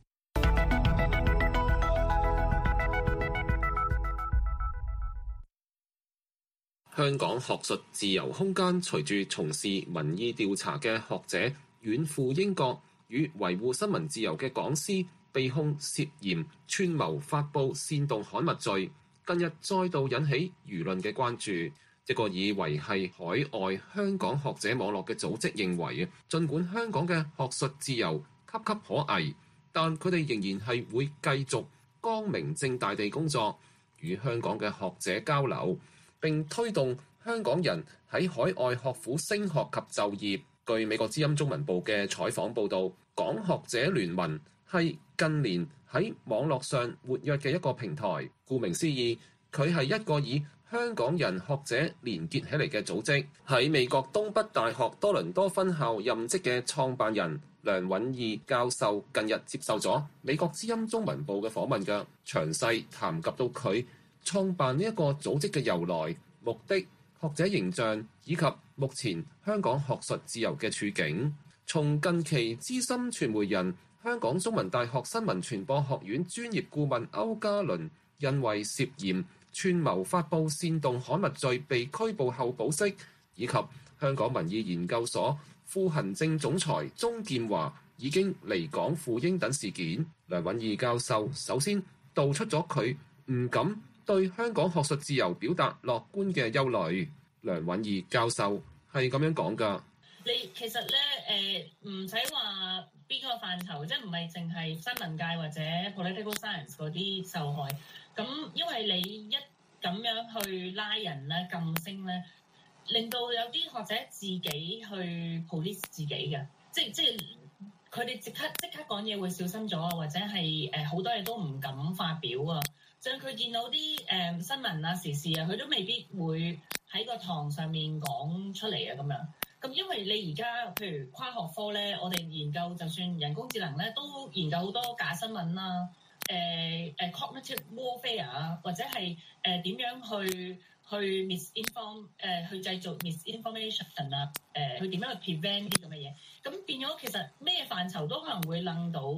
B: 香港學術自由空間隨住從事民意調查嘅學者遠赴英國，與維護新聞自由嘅講師被控涉嫌串謀發布煽動刊物罪，近日再度引起輿論嘅關注。一個以為係海外香港學者網絡嘅組織認為，儘管香港嘅學術自由岌岌可危，但佢哋仍然係會繼續光明正大地工作，與香港嘅學者交流，並推動香港人喺海外學府升學及就業。據美國之音中文部嘅採訪報導，港學者聯盟係近年喺網絡上活躍嘅一個平台。顧名思義，佢係一個以香港人學者連結起嚟嘅組織。喺美國東北大學多倫多分校任職嘅創辦人梁允義教授近日接受咗美國之音中文部嘅訪問嘅，詳細談及到佢創辦呢一個組織嘅由來、目的、學者形象以及目前香港學術自由嘅處境。從近期資深傳媒人、香港中文大學新聞傳播學院專業顧問歐嘉倫因為涉嫌串謀發布煽動刊物罪被拘捕後保釋，以及香港民意研究所副行政總裁鍾劍華已經離港赴英等事件，梁允義教授首先道出咗佢唔敢對香港學術自由表達樂觀嘅憂慮。梁允義教授係咁樣講㗎。
H: 你其實咧唔使話邊個範疇，即係唔係淨係新聞界或者 political science 嗰啲受害。咁因為你一咁樣去拉人咧、禁聲咧，令到有啲學者自己去 police 自己嘅，即係佢哋即刻講嘢會小心咗啊，或者係好多嘢都唔敢發表啊。就佢見到啲新聞啊、時事啊，佢都未必會喺個堂上面講出嚟啊咁樣。咁因為你而家譬如跨學科咧，我哋研究就算人工智能咧，都研究好多假新聞啦。cognitive warfare 啊，或者係點樣去 misinform 去製造 misinformation 啊，去點樣去 prevent 呢啲咁嘅嘢，咁變咗其實咩範疇都可能會諗到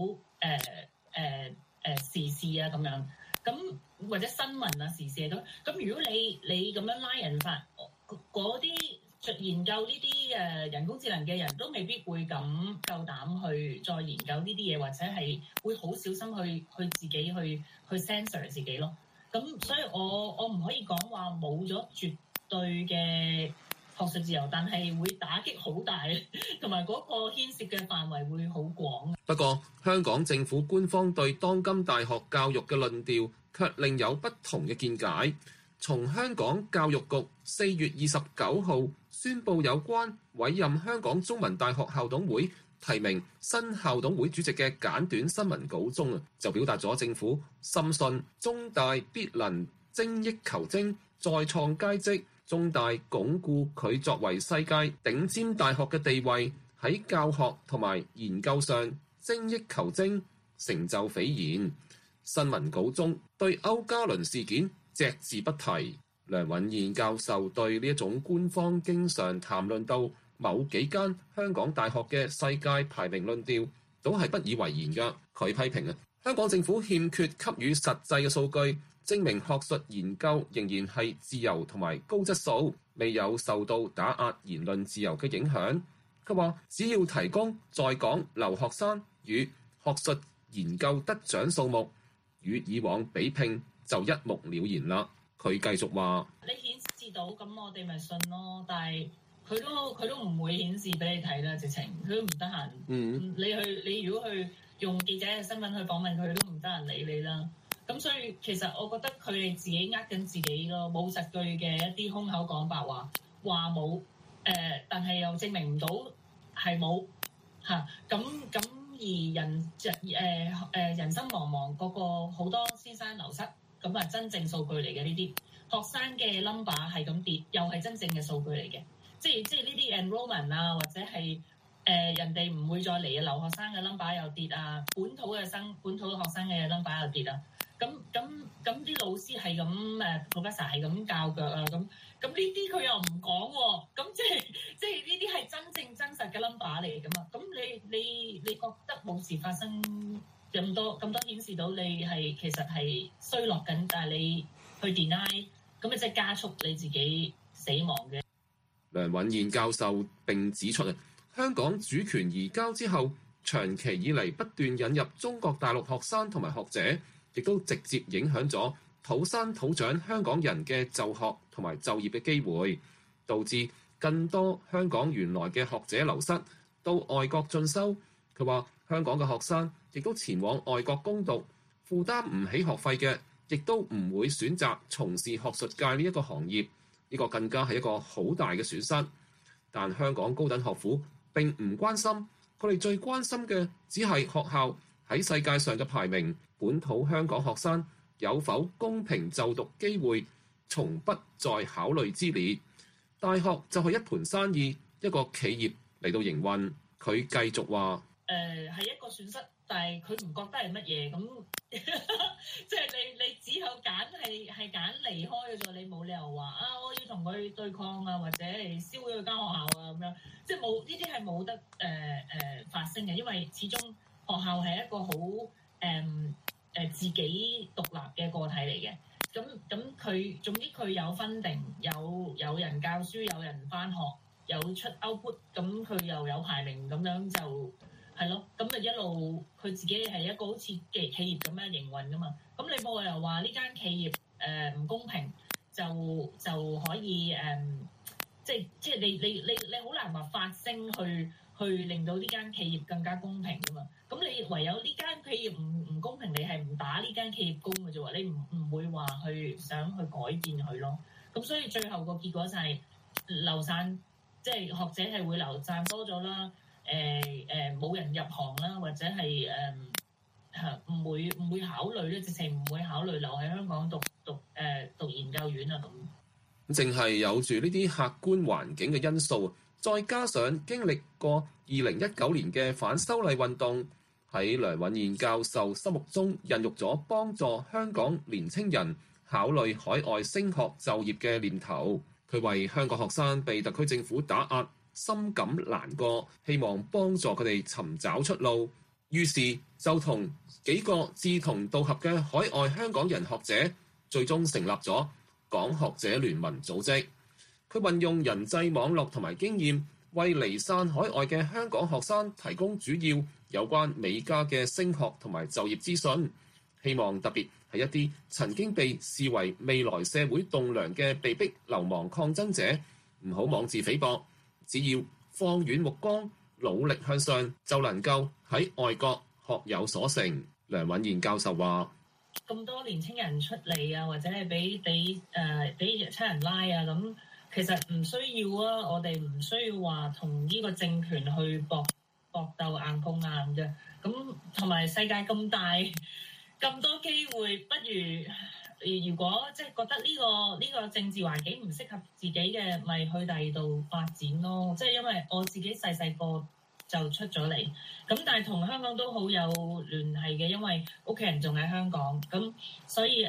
H: 時事啊咁樣，咁或者新聞啊時事都，咁如果你咁樣拉人法，嗰啲研究呢啲人工智能嘅人都未必會咁夠膽去再研究呢啲嘢，或者係會好小心去自己去 censor 自己咯。咁所以我唔可以講話冇咗絕對嘅學術自由，但係會打擊好大，同埋嗰個牽涉嘅範圍會好廣。
B: 不過，香港政府官方對當今大學教育嘅論調卻另有不同嘅見解。從香港教育局4月29號宣布有關委任香港中文大學校董會提名新校董會主席嘅簡短新聞稿中就表達咗政府深信中大必能精益求精，再創佳績。中大鞏固佢作為世界頂尖大學嘅地位，喺教學同埋研究上精益求精，成就斐然。新聞稿中對歐嘉倫事件隻字不提。梁允彥教授對呢一種官方經常談論到某幾間香港大學嘅世界排名論調，都係不以為然㗎。佢批評香港政府欠缺給予實際嘅數據，證明學術研究仍然係自由同埋高質素，未有受到打壓言論自由嘅影響。佢話只要提供在港留學生與學術研究得獎數目與以往比拼，就一目了然啦。佢繼續話：
H: 你顯示到咁，我哋咪信咯。但係佢都唔會顯示俾你睇啦，直情佢都唔得閒。你如果去用記者嘅身份去訪問佢，都唔得閒理你啦。咁所以其實我覺得佢哋自己呃緊自己咯，冇實據嘅一啲空口講白話冇，但係又證明唔到係冇嚇。咁而人生茫茫，嗰個好多先生流失，咁啊真正數據嚟嘅呢啲學生嘅 number 係咁跌，又係真正嘅數據嚟嘅。即係呢啲 enrollment 啊，或者係人哋唔會再嚟嘅留學生嘅 number 又跌啊，本土學生嘅 number 又跌啊。咁啲老師係咁professor 係咁教腳啊，咁呢啲佢又唔講喎，咁即係呢啲係真正真實嘅 number 嚟㗎嘛。咁你覺得冇事發生咁多顯示到你係其實係衰落緊，但係你去 deny， 咁即係加速你自己死亡嘅。
B: 梁允彥教授並指出香港主權移交之後，長期以嚟不斷引入中國大陸學生同埋學者，亦都直接影響咗土生土長香港人嘅就學同埋就業嘅機會，導致更多香港原來嘅學者流失到外國進修。佢話香港嘅學生亦都前往外國攻讀，負擔唔起學費嘅，亦都唔會選擇從事學術界呢一個行業，呢個更加係一個好大嘅損失。但香港高等學府並唔關心，佢哋最關心嘅只係學校喺世界上嘅排名，本土香港學生有否公平就讀機會，從不在考慮之列。大學就係一盤生意，一個企業嚟到營運。佢繼續話：
H: 係一個損失，但係佢唔覺得係乜嘢咁，即係你只有揀係揀離開嘅啫，你冇理由話我要同佢對抗啊，或者係燒咗佢間學校啊咁樣，即係冇呢啲係冇得發生嘅，因為始終學校係一個好自己獨立嘅個體嚟嘅。咁佢總之佢有分定，有人教書，有人返學，有出 output， 咁佢又有排名，咁樣就係咯。咁一路佢自己係一個好似企業咁樣營運噶嘛。咁你冇理由話呢間企業唔公平，就可以即係你好難話發聲去令到呢間企業更加公平噶嘛。咁你唯有呢間企業唔公平，你係唔打呢間企業工嘅啫喎，你唔會話想去改變佢咯。咁所以最後個結果就係流散，即係學者係會流散多咗啦。冇人入行啦，或者係唔會考慮咧，直情唔會考慮留喺香港讀研究院啊咁。
B: 正係有住呢啲客觀環境嘅因素，再加上經歷過2019年嘅反修例運動，喺梁允彥教授心目中孕育咗幫助香港年青人考慮海外升學就業嘅念頭。佢為香港學生被特區政府打壓深感難過，希望幫助佢哋尋找出路。於是就同幾個志同道合嘅海外香港人學者，最終成立咗港學者聯盟組織。佢運用人際網絡同埋經驗，為離散海外嘅香港學生提供主要有關美加嘅升學同埋就業資訊，希望特別係一啲曾經被視為未來社會棟樑嘅被逼流亡抗爭者， 唔好妄自菲薄，只要放遠目光，努力向上，就能夠喺外國學有所成。梁允彥教授話：
H: 咁多年青人出嚟啊，或者係俾差人拉啊，咁其實唔需要啊，我哋唔需要話同呢個政權去搏鬥硬碰硬嘅。咁同埋世界咁大，咁多機會，不如果即係覺得呢個政治環境唔適合自己嘅，咪去第二度發展咯。即係因為我自己細個就出咗嚟，咁但係同香港都好有聯繫嘅，因為屋企人仲喺香港，咁所以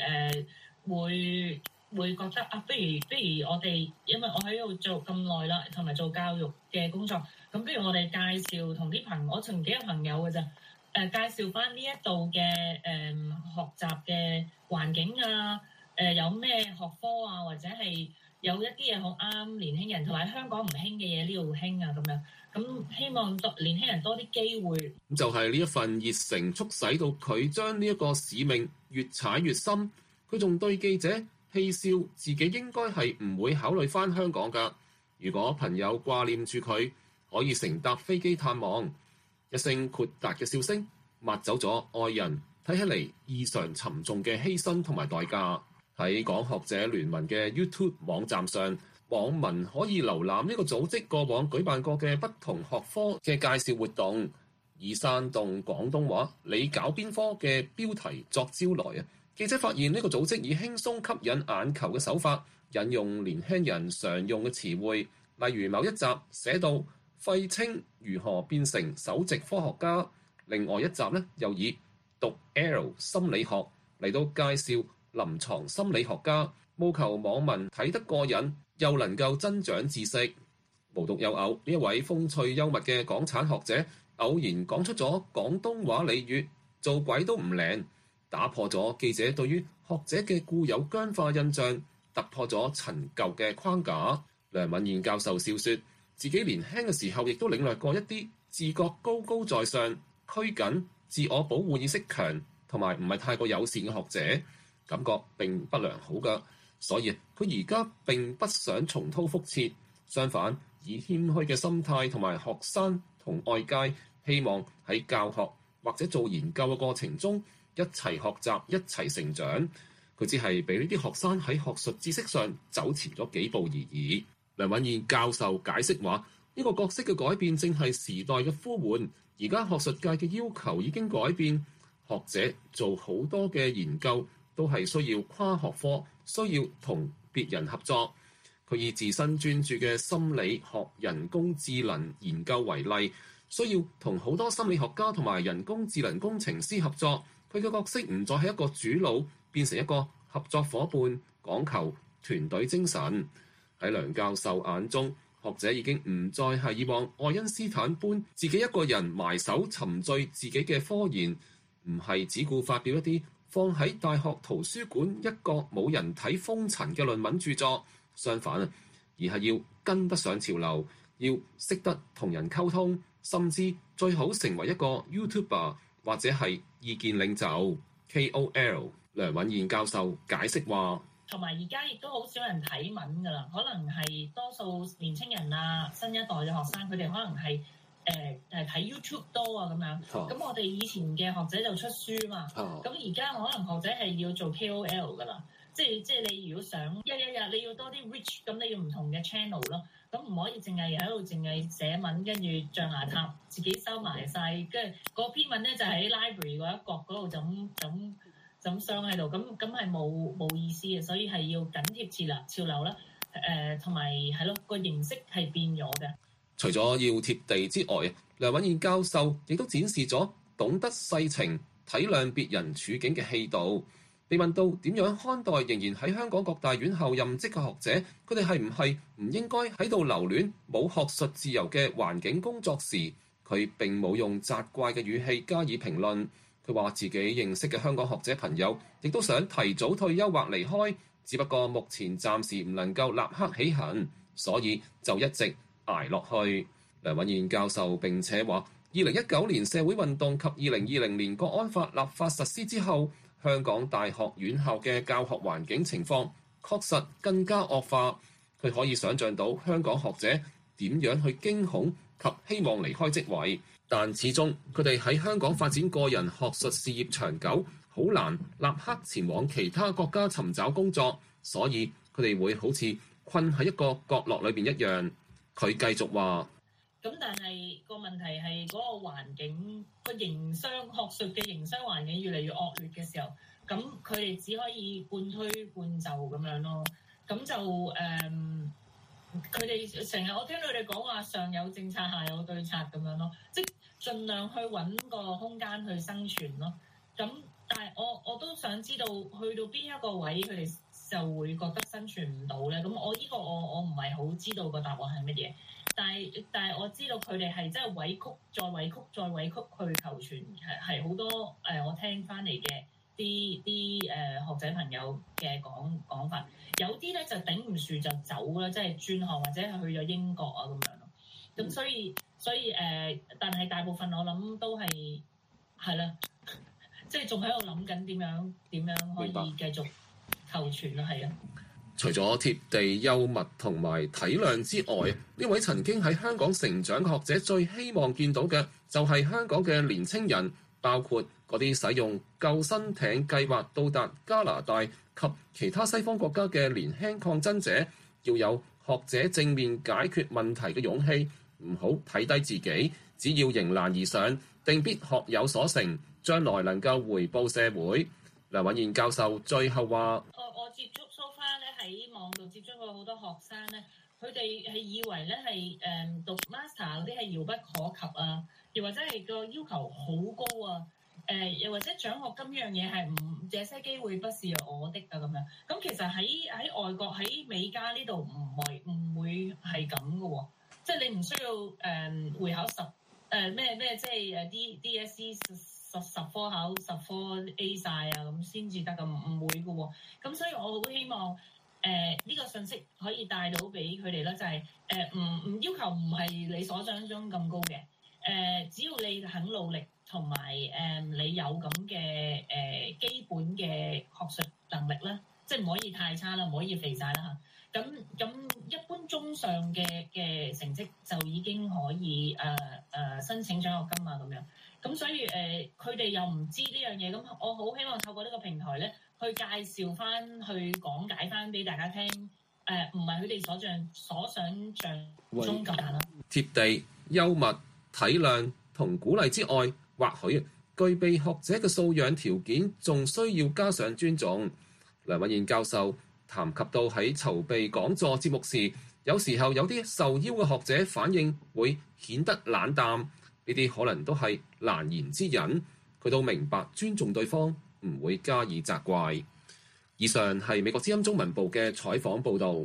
H: 會覺得啊，不如我哋，因為我喺度做咁耐啦，同埋做教育嘅工作，咁不如我哋介紹同啲朋友，我同幾個朋友嘅咋。介紹翻呢一度嘅學習嘅環境啊，有咩學科啊，或者係有一啲嘢好啱年輕人，同埋香港唔興嘅嘢呢度興啊咁樣。咁希望年輕人多啲機會。
B: 就係呢一份熱誠，促使到佢將呢一個使命越踩越深。佢仲對記者戲笑，自己應該係唔會考慮翻香港㗎。如果朋友掛念住佢，可以乘搭飛機探望。一聲豁達嘅笑聲，抹走咗愛人睇起嚟異常沉重嘅犧牲同埋代價。喺港學者聯盟嘅 YouTube 網站上，網民可以瀏覽呢個組織過往舉辦過嘅不同學科嘅介紹活動，以煽動廣東話你搞邊科嘅標題作招來啊！記者發現呢個組織以輕鬆吸引眼球嘅手法，引用年輕人常用嘅詞彙，例如某一集寫到廢青如何變成首席科學家，另外一集呢又以讀 L 心理學嚟到介紹臨床心理學家，務求網民睇得過癮，又能夠增長知識。無獨有偶，呢一位風趣幽默嘅港產學者偶然講出咗廣東話俚語做鬼都唔靈，打破咗記者對於學者嘅固有僵化印象，突破咗陳舊嘅框架。梁允彥教授笑說，自己年輕嘅時候亦都領略過一啲自覺高高在上、拘謹、自我保護意識強同埋唔係太過友善嘅學者，感覺並不良好㗎。所以佢而家並不想重蹈覆轍，相反以謙虛嘅心態同埋學生同外界，希望喺教學或者做研究嘅過程中一齊學習、一齊成長。佢只係俾呢啲學生喺學術知識上走前咗幾步而已。梁允彥教授解釋話：呢個角色嘅改變正係時代嘅呼喚，而家學術界嘅要求已經改變，學者做好多嘅研究都係需要跨學科，需要同別人合作。佢以自身專注嘅心理學、人工智能研究為例，需要同好多心理學家同埋人工智能工程師合作。佢嘅角色唔再係一個主腦，變成一個合作伙伴，講求團隊精神。喺梁教授眼中，學者已經唔再係以往愛因斯坦般自己一個人埋首沉醉自己嘅科研，唔係只顧發表一啲放喺大學圖書館一個冇人睇封塵嘅論文著作。相反啊，而係要跟得上潮流，要識得同人溝通，甚至最好成為一個 YouTuber 或者係意見領袖 KOL。梁允彥教授解釋話，
H: 同埋而家亦都好少人睇文㗎啦，可能係多數年青人啊、新一代嘅學生，佢哋可能係睇 YouTube 多啊咁樣。咁我哋以前嘅學者就出書嘛，咁而家可能學者係要做 KOL 㗎啦。即係你如果想日你要多啲 reach， 咁你要唔同嘅 channel 咯，咁唔可以淨係喺度淨係寫文，跟住象牙塔自己收埋晒，跟住嗰篇文咧就喺 library 嗰一角嗰度就咁箱喺度，咁係冇意思嘅，所以係要緊貼潮流啦，同埋係咯，個形式係變咗嘅。
B: 除咗要貼地之外，梁允彥教授亦都展示咗懂得世情、體諒別人處境嘅氣度。被問到點樣看待仍然喺香港各大院校任職嘅學者，佢哋係唔係唔應該喺度留戀冇學術自由嘅環境工作時，佢並冇用責怪嘅語氣加以評論。佢話自己認識嘅香港學者朋友亦都想提早退休或離開，只不過目前暫時唔能夠立刻起行，所以就一直捱落去。梁允彥教授並且話，2019年社會運動及2020年國安法立法實施之後，香港大學院校嘅教學環境情況確實更加惡化。 佢可以想像到香港學者點樣去驚恐及希望離開職位，但始終佢哋喺香港發展個人學術事業長久，好難立刻前往其他國家尋找工作，所以佢哋會好似困喺一個角落裏邊一樣。佢繼續話：
H: 咁但係個問題係嗰個環境，個營商學術嘅營商環境越嚟越惡劣嘅時候，咁佢哋只可以半推半就咁樣咯。咁就佢哋成日我聽到佢哋講話上有政策下有對策咁樣咯，即係盡量去揾個空間去生存咯。咁但係我都想知道去到邊一個位佢哋就會覺得生存唔到咧。咁我呢個我唔係好知道個答案係乜嘢，但係我知道佢哋係真係委曲再委曲再委曲去求存，係好多我聽翻嚟嘅啲學者朋友嘅講法，有啲咧就頂唔住就走啦，即係轉行或者係去咗英國啊咁樣咯。咁所以但係大部分我諗都係啦，即係仲喺度諗緊點樣可以繼續求存咯，係啊。
B: 除咗貼地幽默同埋體諒之外，呢位曾經喺香港成長嘅學者最希望見到嘅就係香港嘅年青人，包括嗰啲使用救生艇計劃到達加拿大及其他西方國家嘅年輕抗爭者，要有學者正面解決問題嘅勇氣，唔好睇低自己，只要迎難而上，定必學有所成，將來能夠回報社會。梁允彥教授最後話：
H: 我接觸蘇花咧，喺網度接觸過好多學生咧，佢哋係以為咧係讀 master 嗰啲係遙不可及啊，又或者係個要求好高啊，又或者獎學金呢樣嘢係唔這些機會不是我的啊咁樣。咁其實喺外國喺美加呢度唔會係咁嘅喎，即係你唔需要會考咩即係DSE 十科考10科 A 晒啊，咁先至得㗎，唔會嘅喎。咁所以我好希望呢個信息可以帶到俾佢哋啦，就係唔要求唔係你所想中咁高嘅，只要你肯努力同埋你有咁嘅基本嘅學術能力啦，即係唔可以太差啦，唔可以肥晒啦嚇。咁一般中上嘅成績就已經可以申請獎學金啊咁樣。咁所以佢哋又唔知呢樣嘢，咁我好希望透過呢個平台咧，去介紹翻、去講解翻俾大家聽，唔係佢哋所想像中咁難啦。
B: 貼地、幽默、體諒同鼓勵之外，或許具備學者嘅素養條件，仲需要加上尊重。梁允彥教授談及到喺籌備講座節目時，有時候有啲受邀嘅學者反應會顯得冷淡。呢啲可能都係難言之隱，佢都明白尊重對方，唔會加以責怪。以上係美國之音中文部嘅採訪報導。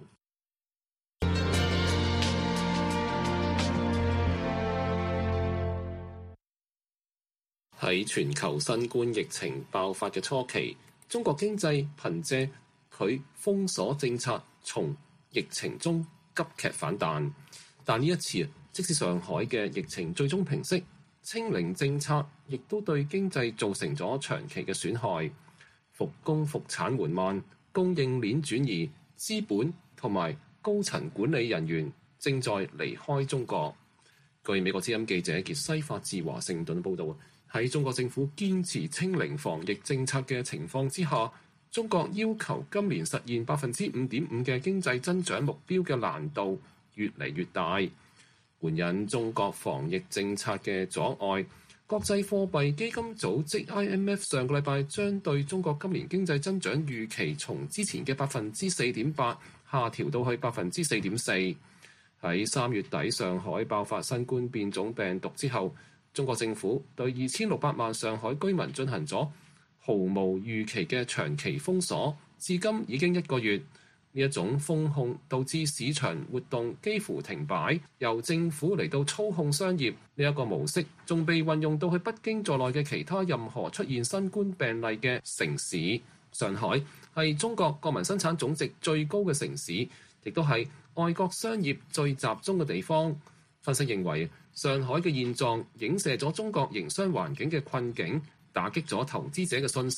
B: 喺全球新冠疫情爆發嘅初期，中國經濟憑藉佢封鎖政策從疫情中急劇反彈，但呢一次即使上海嘅疫情最終平息，清零政策亦都對經濟造成咗長期嘅損害。復工復產緩慢，供應鏈轉移，資本同埋高層管理人員正在離開中國。據美國之音記者傑西法治華盛頓報導，喺中國政府堅持清零防疫政策嘅情況之下，中國要求今年實現5.5%嘅經濟增長目標嘅難度越嚟越大。援引中國防疫政策嘅阻礙，國際貨幣基金組織 IMF 上個禮拜將對中國今年經濟增長預期從之前嘅4.8%下調到去4.4%。喺3月底上海爆發新冠變種病毒之後，中國政府對2600萬上海居民進行咗毫無預期嘅長期封鎖，至今已經1個月。呢一種封控導致市場活動幾乎停擺，由政府嚟到操控商業呢一個模式，仲被運用到去北京在內嘅其他任何出現新冠病例嘅城市。上海係中國國民生產總值最高嘅城市，亦都係外國商業最集中嘅地方。分析認為，上海嘅現狀影射咗中國營商環境嘅困境，打擊咗投資者嘅信心，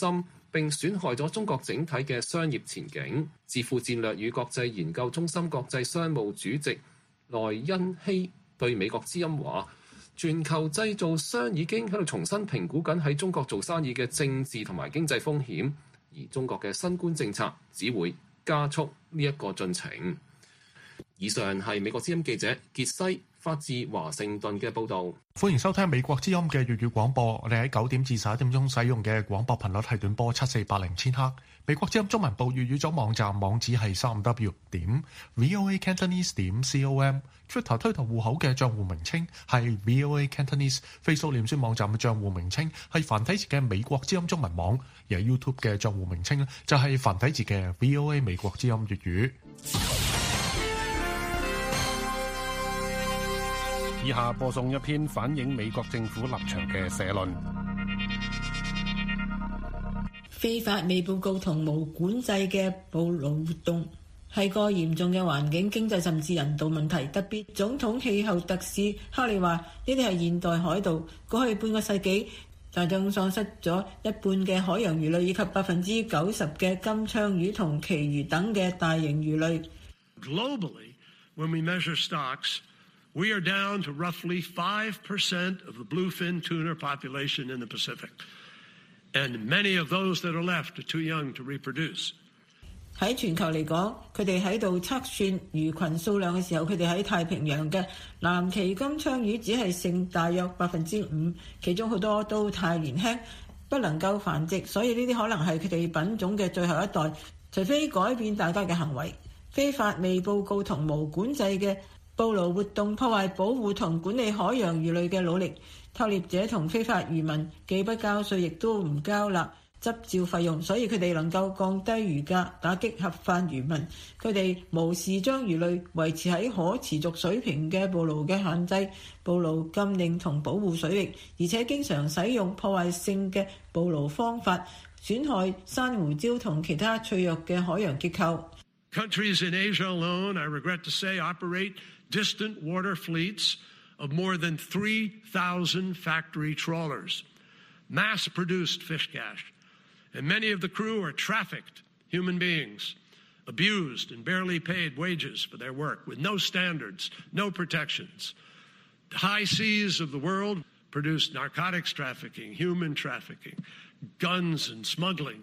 B: 並損害咗中國整體嘅商業前景。智庫戰略與國際研究中心國際商務主席萊恩希對美國之音話：全球製造商已經喺度重新評估緊喺中國做生意嘅政治同埋經濟風險，而中國嘅新冠政策只會加速呢一個進程。以上係美國之音記者傑西發自華盛頓嘅報導。
A: 歡迎收聽美國之音嘅粵語廣播。我哋喺9點至11點鐘使用嘅廣播頻率係短波7480千赫。美國之音中文部粵語組網站網址係3w.voacantonese.com。Twitter 推特戶口嘅帳戶名稱係 VOA Cantonese。Facebook 臉書網站嘅帳戶名稱係繁體字嘅美國之音中文網。而 YouTube 嘅帳戶名稱就係繁體字嘅 VOA 美國之音粵語。
I: 以下播送一篇反映美國政府立場嘅社論。
J: 非法未報告同無管制嘅捕撈活動係個嚴重嘅環境、經濟甚至人道問題。特別總統氣候特使克里話：呢啲係現代海盜，過去半個世紀大量喪失咗一半嘅海洋魚類以及90%嘅金槍魚同旗魚等嘅大型魚類。
K: Globally, when we measure stocks, we are down to roughly 5% of the bluefin tuna population in the Pacific, and many of those that are left are too young to reproduce.
J: 喺全球嚟講，佢哋喺度測算魚群數量嘅時候，佢哋喺太平洋嘅藍鰭金槍魚只係剩大約5%，其中好多都太年輕，不能夠繁殖，所以呢啲可能係佢哋品種嘅最後一代。除非改變大家嘅行為，非法未報告同無管制嘅捕撈活動破壞保護同管理海洋魚類嘅努力。偷獵者同非法漁民既不交稅，亦都唔交納執照費用，所以佢哋能夠降低漁價，打擊合法漁民。佢哋無視將魚類維持喺可持續水平嘅捕撈嘅限制、捕撈禁令同保護水域，而且經常使用破壞性嘅捕撈方法，損害珊瑚礁同其他脆弱嘅海洋結構。
K: Countries in Asia alone, I regret to say, operate distant water fleets of more than 3,000 factory trawlers, mass-produced fish cash, and many of the crew are trafficked human beings, abused and barely paid wages for their work, with no standards, no protections. The high seas of the world produce narcotics trafficking, human trafficking, guns and smuggling,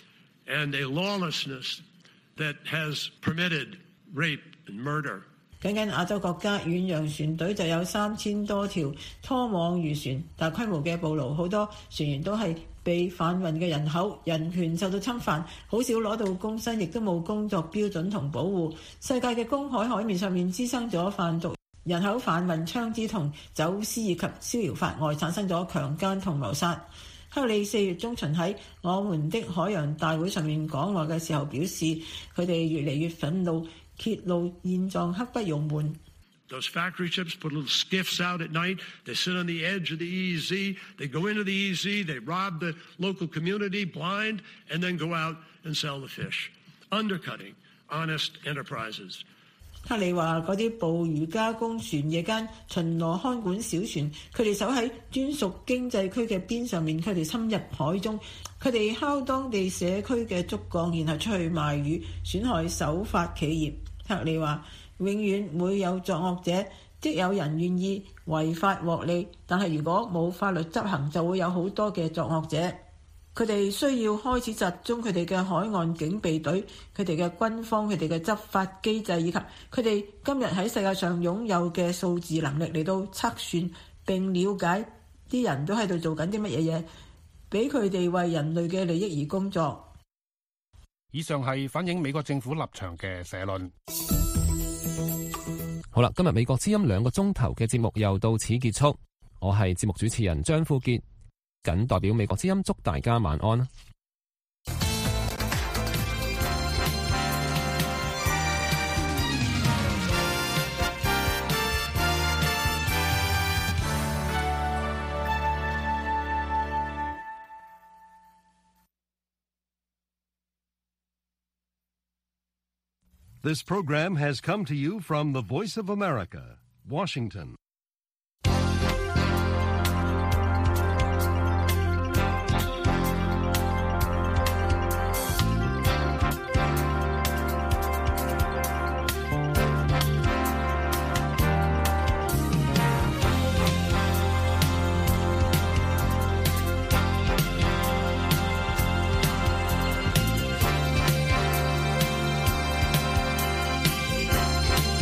K: and a lawlessness that has permitted rape and murder.
J: 僅僅亞洲國家遠洋船隊就有3000多條拖網漁船，大規模嘅捕撈，好多船員都係被販運嘅人口，人權受到侵犯，好少攞到工薪，亦都冇工作標準同保護。世界嘅公海海面上面滋生咗販毒、人口販運、槍支同走私以及逍遙法外，產生咗強姦同謀殺。克里4月中旬喺我們的海洋大會上面講話嘅時候表示，佢哋越嚟越憤怒，揭露現狀刻不容緩。
K: Those factory ships put little skiffs out at night. They sit on the edge of the EEZ. They go into the EEZ. They rob the local community blind and then go out and sell the fish, undercutting honest enterprises.
J: 克里話：嗰啲捕魚加工船夜間巡邏看管小船，佢哋守喺專屬經濟區嘅邊上面，佢哋侵入海中，佢哋敲當地社區嘅竹槓，然後出去賣魚，損害守法企業。克里話：永遠會有作惡者，即有人願意違法獲利，但係如果冇法律執行，就會有好多嘅作惡者。佢哋需要開始集中佢哋嘅海岸警備隊、佢哋嘅軍方、佢哋嘅執法機制，以及佢哋今日喺世界上擁有嘅數字能力嚟到測算並了解啲人都喺度做緊啲乜嘢嘢，俾佢哋為人類嘅利益而工作。
I: 以上係反映美國政府立場嘅社論。
B: 好啦，今日美國之音2個鐘頭嘅節目又到此結束。我係節目主持人張富傑，謹代表美國之音祝大家晚安。
L: This program has come to you from the Voice of America, Washington.